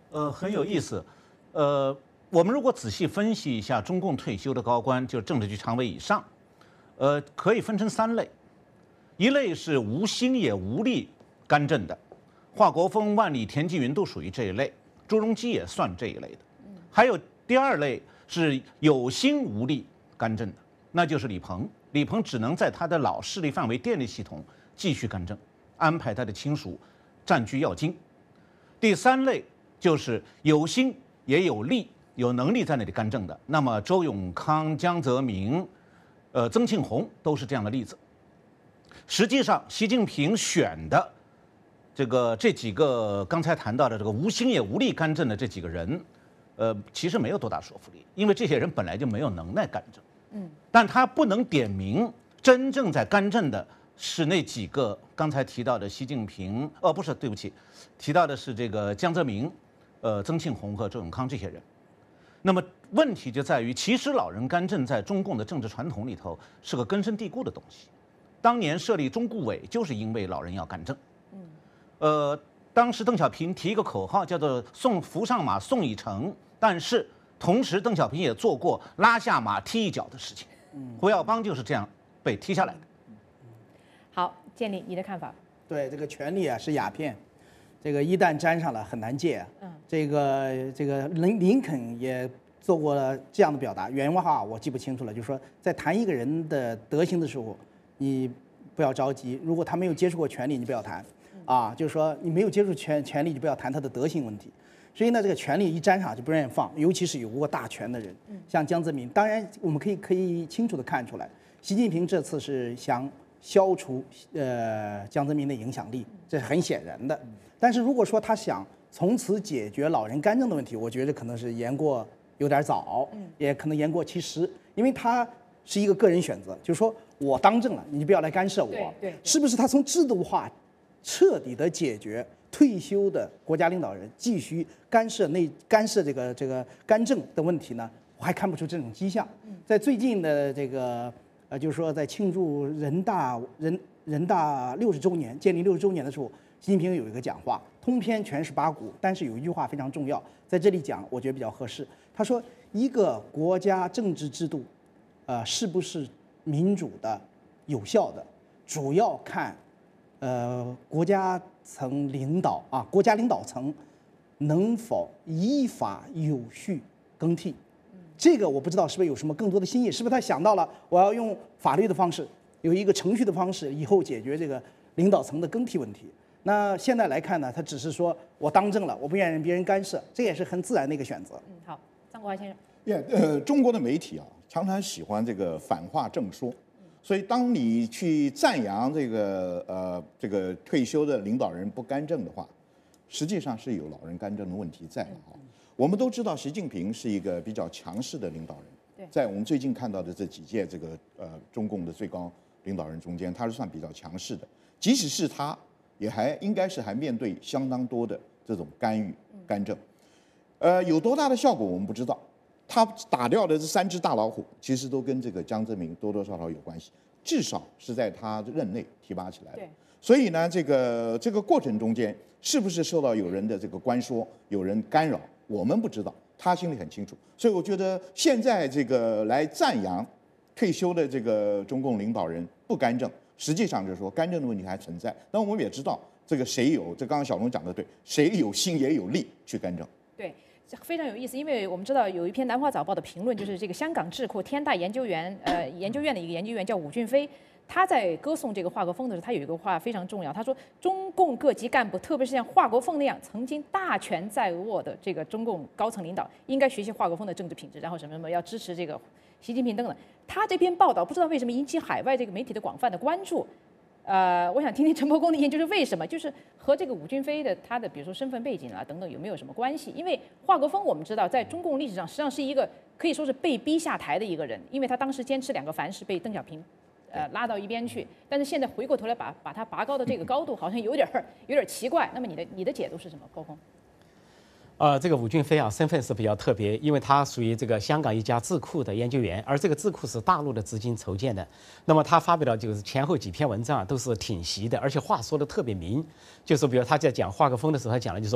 呃，很有意思。呃，我们如果仔细分析一下中共退休的高官，就是政治局常委以上，呃，可以分成三类，一类是无心也无力干政的，华国锋、万里、田纪云都属于这一类，朱镕基也算这一类的。还有第二类是有心无力干政的，那就是李鹏。李鹏只能在他的老势力范围电力系统继续干政，安排他的亲属占据要津。第三类就是有心也有力、有能力在那里干政的，那么周永康、江泽民、呃曾庆红都是这样的例子。实际上，习近平选的这个这几个刚才谈到的这个无心也无力干政的这几个人，呃，其实没有多大说服力，因为这些人本来就没有能耐干政。嗯，但他不能点名真正在干政的是那几个刚才提到的习近平，哦，不是，对不起，提到的是这个江泽民、呃曾庆红和周永康这些人。那么问题就在于，其实老人干政在中共的政治传统里头是个根深蒂固的东西。当年设立中顾委就是因为老人要干政。嗯，呃，当时邓小平提一个口号叫做“送扶上马，送以诚”，但是同时邓小平也做过拉下马踢一脚的事情。胡耀邦就是这样被踢下来的。 好，建立你的看法？ 对，这个权力啊是鸦片，这个一旦沾上了很难戒。嗯，这个这个林林肯也做过这样的表达，原话我记不清楚了，就是说在谈一个人的德行的时候，你不要着急，如果他没有接触过权力，你不要谈。啊，就是说你没有接触权权力，就不要谈他的德行问题。所以呢，这个权力一沾上就不愿意放，尤其是有过大权的人，像江泽民。当然，我们可以可以清楚地看出来，习近平这次是想消除呃江泽民的影响力，这是很显然的。但是如果说他想从此解决老人干政的问题，我觉得可能是言过有点早，也可能言过其实，因为他是一个个人选择，就是说我当政了，你不要来干涉我， 对对， 是不是他从制度化彻底的解决退休的国家领导人继续干涉内干涉这个这个干政的问题呢？我还看不出这种迹象。在最近的这个呃，就是说在庆祝人大人人大六十周年建立六十周年的时候，习近平有一个讲话，通篇全是八股，但是有一句话非常重要，在这里讲，我觉得比较合适。他说，一个国家政治制度，呃，是不是民主的、有效的，主要看。呃，国家层领导啊，国家领导层能否依法有序更替？这个我不知道是不是有什么更多的新意，是不是他想到了我要用法律的方式，有一个程序的方式，以后解决这个领导层的更替问题？那现在来看呢，他只是说我当政了，我不愿意让别人干涉，这也是很自然的一个选择。 嗯，好，张国华先生。 Yeah, 呃，中国的媒体啊，常常喜欢这个反话正说。所以，当你去赞扬这个呃这个退休的领导人不干政的话，实际上是有老人干政的问题在的哈。我们都知道，习近平是一个比较强势的领导人，在我们最近看到的这几届这个呃中共的最高领导人中间，他是算比较强势的。即使是他，也还应该是还面对相当多的这种干预干政，呃，有多大的效果我们不知道。他打掉的这三只大老虎，其实都跟这个江泽民多多少少有关系，至少是在他任内提拔起来的。所以呢，这个这个过程中间，是不是受到有人的这个关说、有人干扰，我们不知道，他心里很清楚。所以我觉得现在这个来赞扬退休的这个中共领导人不干政，实际上就是说干政的问题还存在。那我们也知道，这个谁有，这刚刚小龙讲的对，谁有心也有力去干政。 对。非常有意思，因为我们知道有一篇《南华早报》的评论，就是这个香港智库天大研究员呃研究院的一个研究员叫武俊飞，他在歌颂这个华国锋的时候，他有一个话非常重要，他说中共各级干部，特别是像华国锋那样曾经大权在握的这个中共高层领导，应该学习华国锋的政治品质，然后什么什么要支持这个习近平等等。他这篇报道不知道为什么引起海外这个媒体的广泛的关注。呃，我想听听陈伯公的意见，就是为什么，就是和这个武俊飞的他的比如说身份背景啊等等有没有什么关系？因为华国锋我们知道在中共历史上实际上是一个可以说是被逼下台的一个人，因为他当时坚持两个凡是被邓小平呃拉到一边去，但是现在回过头来把把他拔高的这个高度好像有点有点奇怪。那么你的你的解读是什么，伯公？ 呃，这个武俊飞啊，身份是比较特别，因为他属于这个香港一家智库的研究员，而这个智库是大陆的资金筹建的。那么他发表的就是前后几篇文章啊，都是挺习的，而且话说的特别明。就是比如他在讲华国锋的时候，他讲了，就是说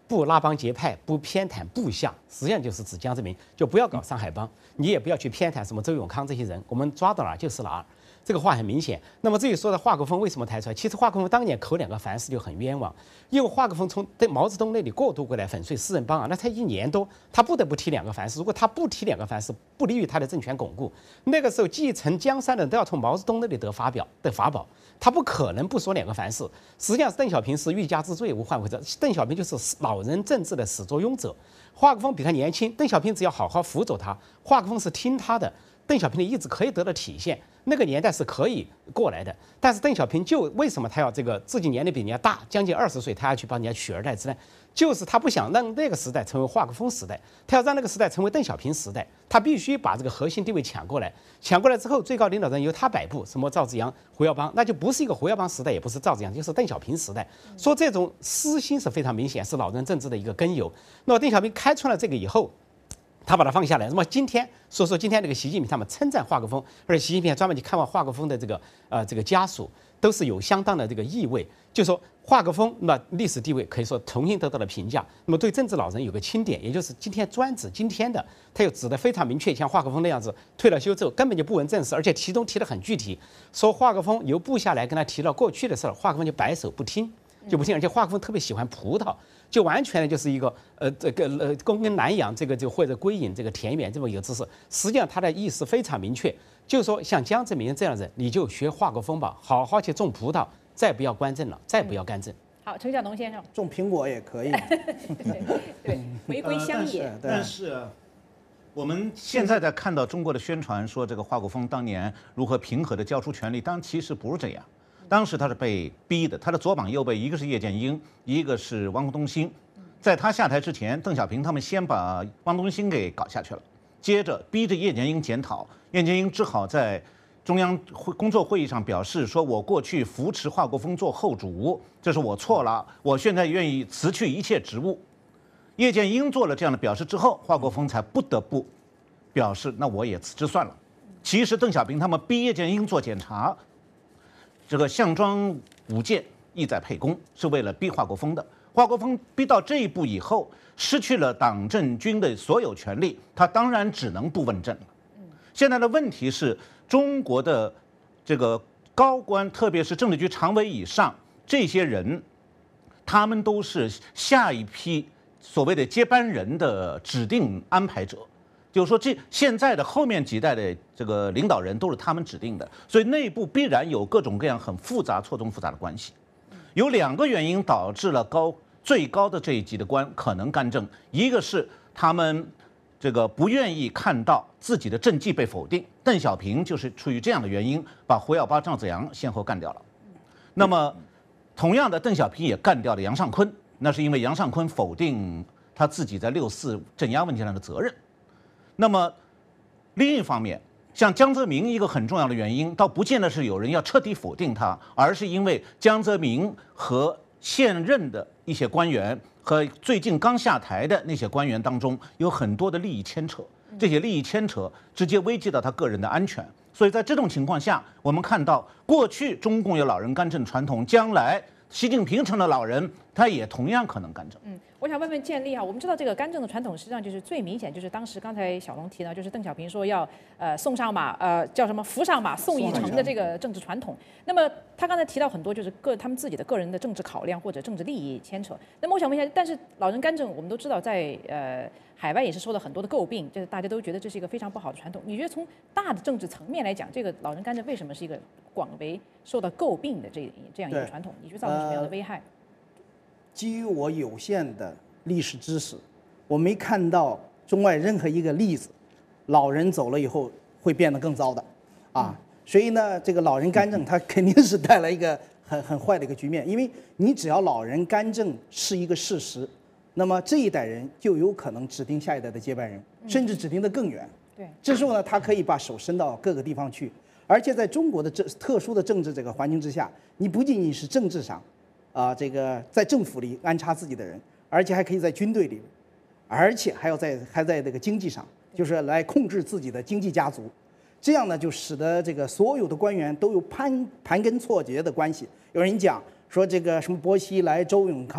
不拉帮结派，不偏袒部下，实际上就是指江泽民，就不要搞上海帮，你也不要去偏袒什么周永康这些人，我们抓到哪儿就是哪儿。这个话很明显。那么至于说的华国锋为什么抬出来，其实华国锋当年扣两个凡是就很冤枉，因为华国锋从对毛泽东那里过渡过来粉碎四人帮啊，那才一年多，他不得不提两个凡是。如果他不提两个凡是，不利于他的政权巩固。那个时候继承江山的人都要从毛泽东那里得法表得法宝，他不可能不说两个凡是。实际上是邓小平是欲加之罪，无患无责。邓小平就是老人政治的始作俑者，华国锋比他年轻，邓小平只要好好辅佐他，华国锋是听他的。邓小平的意志可以得到体现，那个年代是可以过来的。但是邓小平就为什么他要这个自己年龄比人家大将近二十岁，他要去帮人家取而代之呢？就是他不想让那个时代成为华国锋时代，他要让那个时代成为邓小平时代，他必须把这个核心地位抢过来。抢过来之后，最高领导人由他摆布，什么赵紫阳、胡耀邦，那就不是一个胡耀邦时代，也不是赵紫阳，就是邓小平时代。说这种私心是非常明显，是老人政治的一个根由。那么邓小平开创了这个以后，他把它放下来。那么今天说说今天这个习近平他们称赞华国锋，而且习近平专门去看望华国锋的这个呃这个家属，都是有相当的这个意味。就说华国锋那么历史地位可以说重新得到了评价。那么对政治老人有个钦点，也就是今天专指今天的，他又指得非常明确，像华国锋那样子退了休之后根本就不闻政事，而且其中提得很具体，说华国锋由部下来跟他提了过去的事儿，华国锋就摆手不听。就不听，而且华国锋特别喜欢葡萄，就完全的就是一个呃这个呃躬耕南阳这个就或者归隐这个田园这么一个姿势。实际上他的意思非常明确，就是说像江泽民这样的人，你就学华国锋吧，好好去种葡萄，再不要官政了，再不要干政。 好，陈晓农先生， 种苹果也可以。 对对，回归乡野。 呃、但是。但是我们现在在看到中国的宣传说这个华国锋当年如何平和地交出权力，当然其实不是这样。当时他是被逼的，他的左膀右臂一个是叶剑英，一个是汪东兴。在他下台之前，邓小平他们先把汪东兴给搞下去了，接着逼着叶剑英检讨，叶剑英只好在中央工作会议上表示说：“我过去扶持华国锋做后主，这是我错了，我现在愿意辞去一切职务。”叶剑英做了这样的表示之后，华国锋才不得不表示：“那我也辞职算了。”其实邓小平他们逼叶剑英做检查。这个项庄舞剑，意在沛公，是为了逼华国锋的。华国锋逼到这一步以后，失去了党政军的所有权利，他当然只能不问政了。现在的问题是，中国的这个高官，特别是政治局常委以上这些人，他们都是下一批所谓的接班人的指定安排者。就是说，这现在的后面几代的这个领导人都是他们指定的，所以内部必然有各种各样很复杂、错综复杂的关系。有两个原因导致了高最高的这一级的官可能干政，一个是他们这个不愿意看到自己的政绩被否定，邓小平就是出于这样的原因把胡耀邦、赵紫阳先后干掉了。那么，同样的，邓小平也干掉了杨尚昆，那是因为杨尚昆否定他自己在六四镇压问题上的责任。那么，另一方面，像江泽民一个很重要的原因，倒不见得是有人要彻底否定他，而是因为江泽民和现任的一些官员和最近刚下台的那些官员当中有很多的利益牵扯，这些利益牵扯直接危及到他个人的安全。所以在这种情况下，我们看到过去中共有老人干政传统，将来习近平成了老人，他也同样可能干政。 嗯。我想问问建立哈，我们知道这个干政的传统，实际上就是最明显，就是当时刚才小龙提到，就是邓小平说要呃送上马，呃叫什么扶上马送一程的这个政治传统。那么他刚才提到很多就是个他们自己的个人的政治考量或者政治利益牵扯。那么我想问一下，但是老人干政我们都知道在呃海外也是受到很多的诟病，就是大家都觉得这是一个非常不好的传统。你觉得从大的政治层面来讲，这个老人干政为什么是一个广为受到诟病的这这样一个传统？你觉得造成什么样的危害？呃、 基于我有限的历史知识，我没看到中外任何一个例子，老人走了以后会变得更糟的，啊，所以呢，这个老人干政它肯定是带来一个很很坏的一个局面，因为你只要老人干政是一个事实，那么这一代人就有可能指定下一代的接班人，甚至指定的更远。 对， 这时候呢，他可以把手伸到各个地方去，而且在中国的这特殊的政治这个环境之下，你不仅仅是政治上，啊，这个在政府里安插自己的人。而且还可以在军队里，而且还要在还在这个经济上，就是来控制自己的经济家族，这样呢就使得这个所有的官员都有盘盘根错节的关系。有人讲说这个什么薄熙来、周永康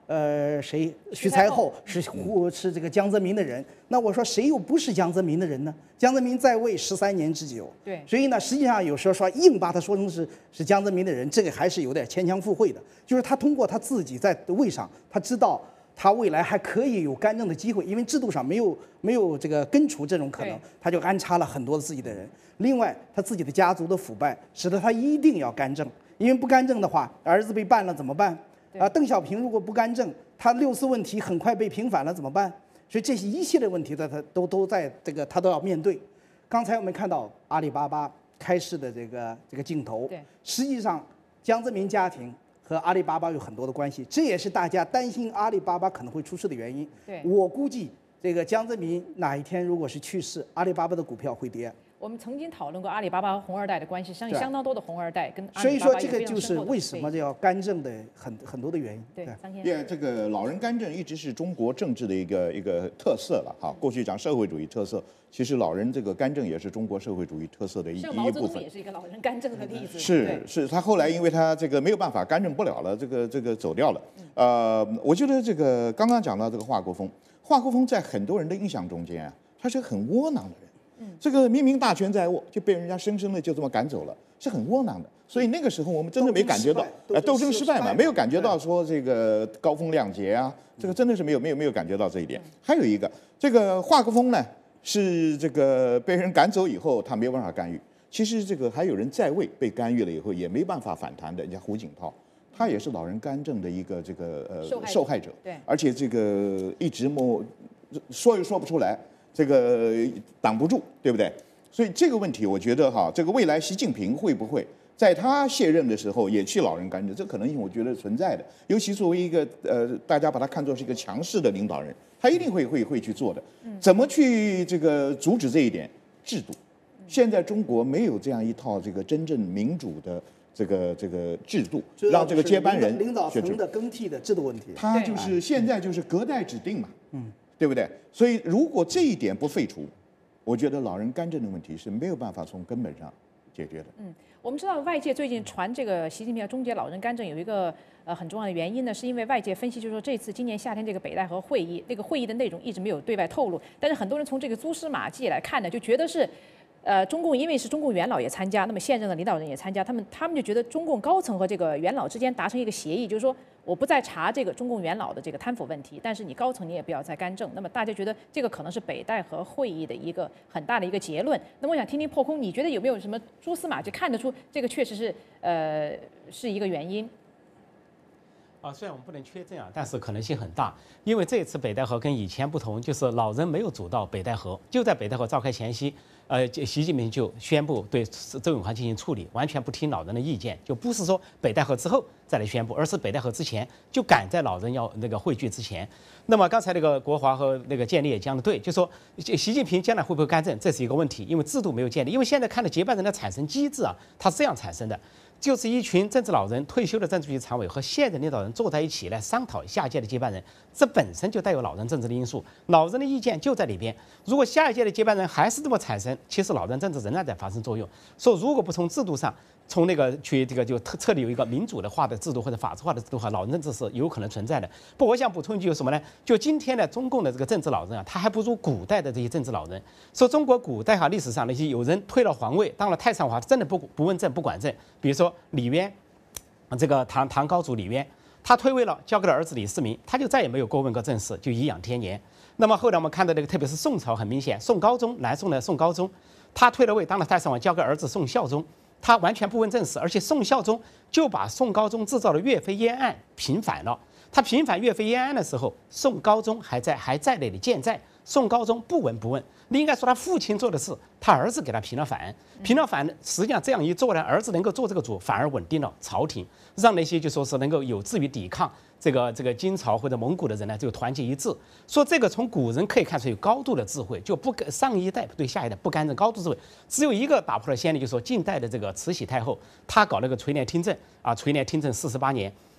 呃，谁徐才厚是胡是这个江泽民的人。那我说谁又不是江泽民的人呢？江泽民在位十三年之久， 对， 所以呢，实际上有时候说硬把他说成是是江泽民的人，这个还是有点牵强附会的。就是他通过他自己在位上，他知道他未来还可以有干政的机会，因为制度上没有没有这个根除这种可能，他就安插了很多自己的人。另外，他自己的家族的腐败，使得他一定要干政，因为不干政的话，儿子被办了怎么办？啊，邓小平如果不干政，他六四问题很快被平反了怎么办？所以这些一系列问题的他都都在这个他都要面对。刚才我们看到阿里巴巴开市的这个这个镜头， 对， 实际上江泽民家庭和阿里巴巴有很多的关系，这也是大家担心阿里巴巴可能会出事的原因。 对， 我估计这个江泽民哪一天如果是去世，阿里巴巴的股票会跌。 我们曾经讨论过阿里巴巴和红二代的关系，相相当多的红二代跟阿所以里巴巴说这个就是为什么要干政的很很多的原因。 对，张先生。 因为这个老人干政一直是中国政治的一个一个特色了哈。过去讲社会主义特色，其实老人这个干政也是中国社会主义特色的一像一部分。 毛泽东也是一个老人干政的例子。 是是，他后来因为他这个没有办法干政不了了，这个这个走掉了。呃，我觉得这个刚刚讲到这个华国锋，华国锋在很多人的印象中间啊，他是个很窝囊的人。这个明明大权在握，就被人家生生的就这么赶走了，是很窝囊的。所以那个时候我们真的没感觉到，呃，斗争失败嘛，没有感觉到说这个高风亮节啊，这个真的是没有没有没有感觉到这一点。还有一个，这个华国锋呢，是这个被人赶走以后，他没有办法干预。其实这个还有人在位被干预了以后，也没办法反弹的，人家胡锦涛，他也是老人干政的一个这个呃受害者受害者， 对， 而且这个一直摸说又说不出来。这个挡不住，对不对？所以这个问题，我觉得哈，这个未来习近平会不会在他卸任的时候也去老人干政？这可能性我觉得存在的。尤其作为一个呃，大家把他看作是一个强势的领导人，他一定会会会去做的。怎么去这个阻止这一点？制度，现在中国没有这样一套这个真正民主的这个这个制度，让这个接班人领导层的更替的制度问题。 他就是现在就是隔代指定嘛。嗯。对不对？所以如果这一点不废除，我觉得老人干政的问题是没有办法从根本上解决的。 嗯，我们知道外界最近传这个习近平要终结老人干政有一个呃很重要的原因呢，是因为外界分析就是说这次今年夏天这个北戴河会议，那个会议的内容一直没有对外透露，但是很多人从这个蛛丝马迹来看呢，就觉得是。呃，中共因为是中共元老也参加，那么现任的领导人也参加，他们他们就觉得中共高层和这个元老之间达成一个协议，就是说我不再查这个中共元老的这个贪腐问题，但是你高层你也不要再干政。那么大家觉得这个可能是北戴河会议的一个很大的一个结论。那么我想听听破空，你觉得有没有什么蛛丝马迹看得出这个确实是呃是一个原因？ 啊，虽然我们不能确证啊，但是可能性很大，因为这次北戴河跟以前不同，就是老人没有主导北戴河，就在北戴河召开前夕，呃，习近平就宣布对周永康进行处理，完全不听老人的意见，就不是说北戴河之后再来宣布，而是北戴河之前就赶在老人要那个汇聚之前。那么刚才那个国华和那个建立也讲的对，就说习近平将来会不会干政，这是一个问题，因为制度没有建立，因为现在看的接班人的产生机制啊，它是这样产生的。就是一群政治老人、退休的政治局常委和现任领导人坐在一起来商讨下一届的接班人，这本身就带有老人政治的因素，老人的意见就在里边。如果下一届的接班人还是这么产生，其实老人政治仍然在发生作用。说如果不从制度上，从那个去这个就彻底有一个民主的化的制度或者法治化的制度的话，老人政治是有可能存在的。不，我想补充一句，有什么呢？就今天的中共的这个政治老人啊，他还不如古代的这些政治老人。说中国古代哈历史上那些有人退了皇位，当了太上皇，真的不不问政不管政，比如说李渊。这个唐唐高祖李渊，他退位了，交给了儿子李世民，他就再也没有过问过政事，就颐养天年。那么后来我们看到这个，特别是宋朝，很明显，宋高宗，南宋的宋高宗，他退了位，当了太上皇，交给儿子宋孝宗，他完全不问政事，而且宋孝宗就把宋高宗制造的岳飞冤案平反了。他平反岳飞冤案的时候，宋高宗还在还在那里健在，宋高宗不闻不问。你应该说他父亲做的事，他儿子给他平了反，平了反，实际上这样一做呢，儿子能够做这个主，反而稳定了朝廷，让那些就说是能够有志于抵抗这个这个金朝或者蒙古的人呢，就团结一致。说这个从古人可以看出有高度的智慧，就不跟上一代对下一代不干政，高度智慧。只有一个打破了先例，就是说近代的这个慈禧太后，她搞那个垂帘听政啊，垂帘听政四十八年。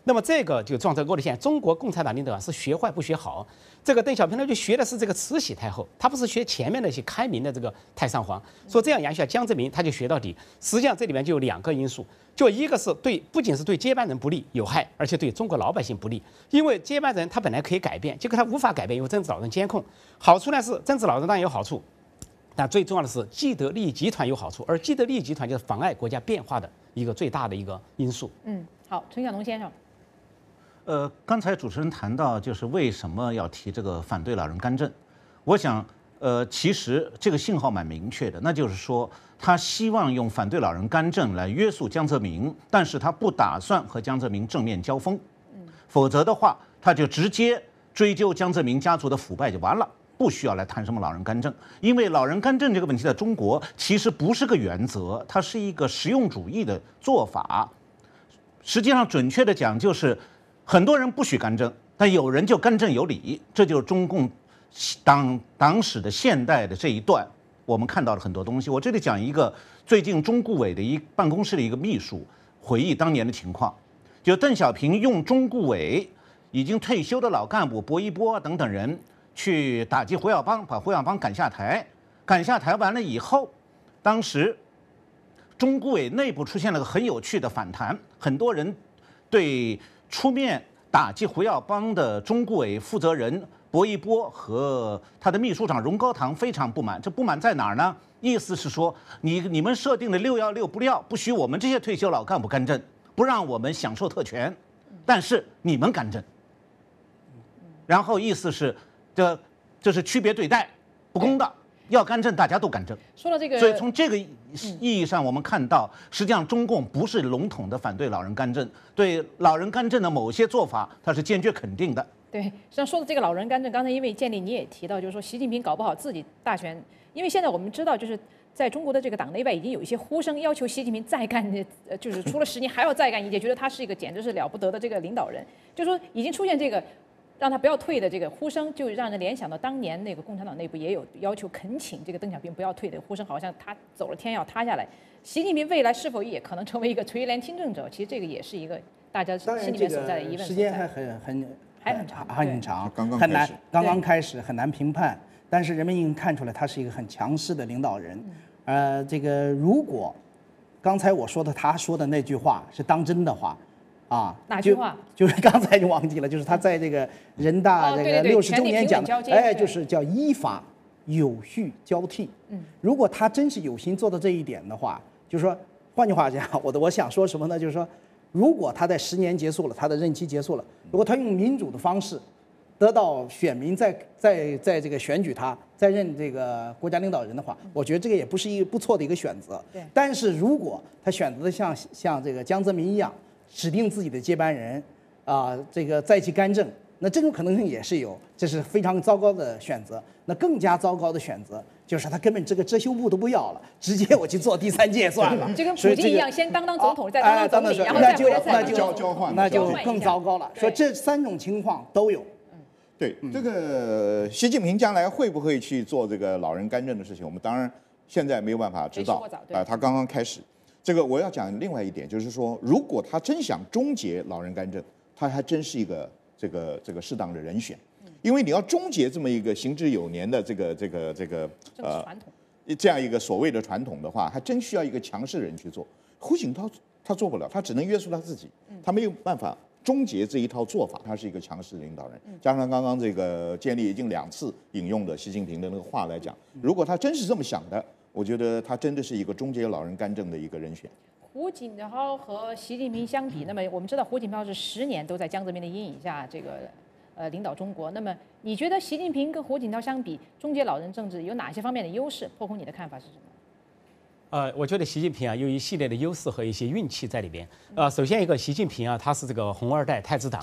那么这个就撞这个勾勒线。中国共产党领导啊是学坏不学好，这个邓小平呢就学的是这个慈禧太后，他不是学前面那些开明的这个太上皇。说这样养下江泽民，他就学到底。实际上这里面就有两个因素，就一个是对不仅是对接班人不利有害，而且对中国老百姓不利。因为接班人他本来可以改变，结果他无法改变，因为政治老人监控。好处呢是政治老人当然有好处，但最重要的是既得利益集团有好处，而既得利益集团就是妨碍国家变化的一个最大的一个因素。 嗯，好，陈晓农先生。 呃，刚才主持人谈到，就是为什么要提这个反对老人干政？我想，呃，其实这个信号蛮明确的，那就是说，他希望用反对老人干政来约束江泽民，但是他不打算和江泽民正面交锋，否则的话，他就直接追究江泽民家族的腐败就完了，不需要来谈什么老人干政。因为老人干政这个问题在中国其实不是个原则，它是一个实用主义的做法。实际上，准确的讲就是。很多人不许干政，但有人就干政有理，这就是中共党党史的现代的这一段，我们看到了很多东西。我这里讲一个最近中顾委的一办公室的一个秘书回忆当年的情况，就邓小平用中顾委已经退休的老干部薄一波等等人去打击胡耀邦，把胡耀邦赶下台，赶下台完了以后，当时中顾委内部出现了个很有趣的反弹，很多人对出面打击胡耀邦的中顾委负责人薄一波和他的秘书长荣高堂非常不满。这不满在哪儿呢？意思是说，你你们设定的六幺六不料，不许我们这些退休老干部干政，不让我们享受特权，但是你们干政。然后意思是，这这是区别对待，不公道。要干政，大家都干政。 说了这个， 所以从这个意义上，我们看到，实际上中共不是笼统的反对老人干政，对老人干政的某些做法，它是坚决肯定的。 对，实际上说的这个老人干政，刚才因为建立你也提到，就是说习近平搞不好自己大选，因为现在我们知道，就是在中国的这个党内外已经有一些呼声，要求习近平再干，呃，就是除了十年还要再干一届，觉得他是一个简直是了不得的这个领导人，就是说已经出现这个。让他不要退的这个呼声，就让人联想到当年那个共产党内部也有要求恳请这个邓小平不要退的呼声，好像他走了天要塌下来。习近平未来是否也可能成为一个垂帘听政者？其实这个也是一个大家心里面所在的疑问。 时间还很很还很长， 还很长， 刚刚很难，刚刚开始很难评判。但是人们已经看出来，他是一个很强势的领导人。呃，这个如果刚才我说的他说的那句话是当真的话。啊， 哪句话？ 就, 就是刚才就忘记了，就是他在这个人大这个六十周年讲的， 哦、 哎，就是叫依法有序交替。嗯，如果他真是有心做到这一点的话，就是说，换句话讲，我的我想说什么呢？就是说，如果他在十年结束了，他的任期结束了，如果他用民主的方式得到选民在在在这个选举他，再任这个国家领导人的话，我觉得这个也不是一个不错的一个选择。 对。 但是如果他选择的像像这个江泽民一样，指定自己的接班人，啊、呃，这个再去干政，那这种可能性也是有，这是非常糟糕的选择。那更加糟糕的选择就是他根本这个遮羞布都不要了，直接我去做第三届算了。 就跟普京一样，先当当总统，再当当总理，然后再回来再那就交交换， 那就更糟糕了。说这三种情况都有。 对，这个习近平将来会不会去做这个老人干政的事情，我们当然现在没有办法知道啊，他刚刚开始。这个我要讲另外一点，就是说，如果他真想终结老人干政，他还真是一个这个这个适当的人选，因为你要终结这么一个行之有年的这个这个这个呃传统， 这样一个所谓的传统的话，还真需要一个强势人去做。胡锦涛他做不了，他只能约束他自己，他没有办法终结这一套做法。他是一个强势领导人，加上刚刚这个建立已经两次引用的习近平的那个话来讲，如果他真是这么想的。我觉得他真的是一个终结老人干政的一个人选。 胡锦涛和习近平相比，那么我们知道胡锦涛是十年都在江泽民的阴影下这个呃领导中国。那么你觉得习近平跟胡锦涛相比，终结老人政治有哪些方面的优势？破空，你的看法是什么？ 呃，我觉得习近平啊有一系列的优势和一些运气在里边。呃，首先一个，习近平啊他是这个红二代太子党。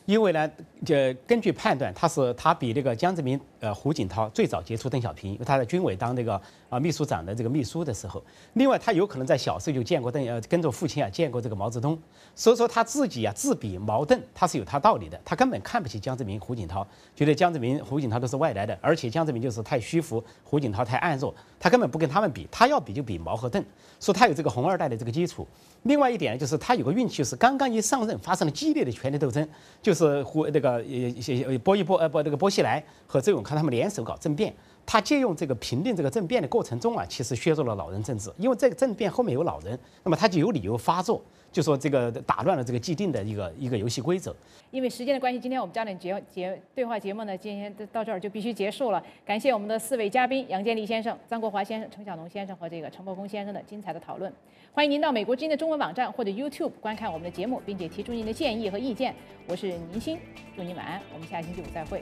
因为呢，呃，根据判断，他是他比那个江泽民、呃胡锦涛最早接触邓小平，因为他在军委当那个啊秘书长的这个秘书的时候。另外，他有可能在小时候就见过邓，呃，跟着父亲啊见过这个毛泽东，所以说他自己啊自比毛邓，他是有他道理的。他根本看不起江泽民、胡锦涛，觉得江泽民、胡锦涛都是外来的，而且江泽民就是太虚浮，胡锦涛太暗弱，他根本不跟他们比，他要比就比毛和邓，说他有这个红二代的这个基础。另外一点就是他有个运气，就是刚刚一上任发生了激烈的权力斗争，就是胡那个呃波伊波呃不那个波西莱和周永康他们联手搞政变，他借用这个平定这个政变的过程中啊，其实削弱了老人政治，因为这个政变后面有老人，那么他就有理由发作，就说这个打乱了这个既定的一个一个游戏规则。 因为时间的关系，今天我们焦点节节对话节目呢，今天到这儿就必须结束了。感谢我们的四位嘉宾杨建立先生、张国华先生、陈晓农先生和这个陈伯公先生的精彩的讨论。欢迎您到美国之音的中文网站或者 YouTube 观看我们的节目，并且提出您的建议和意见。我是宁鑫，祝您晚安，我们下星期五再会。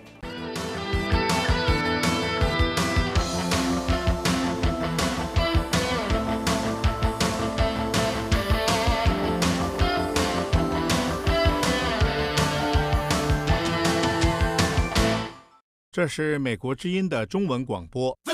这是美国之音的中文广播。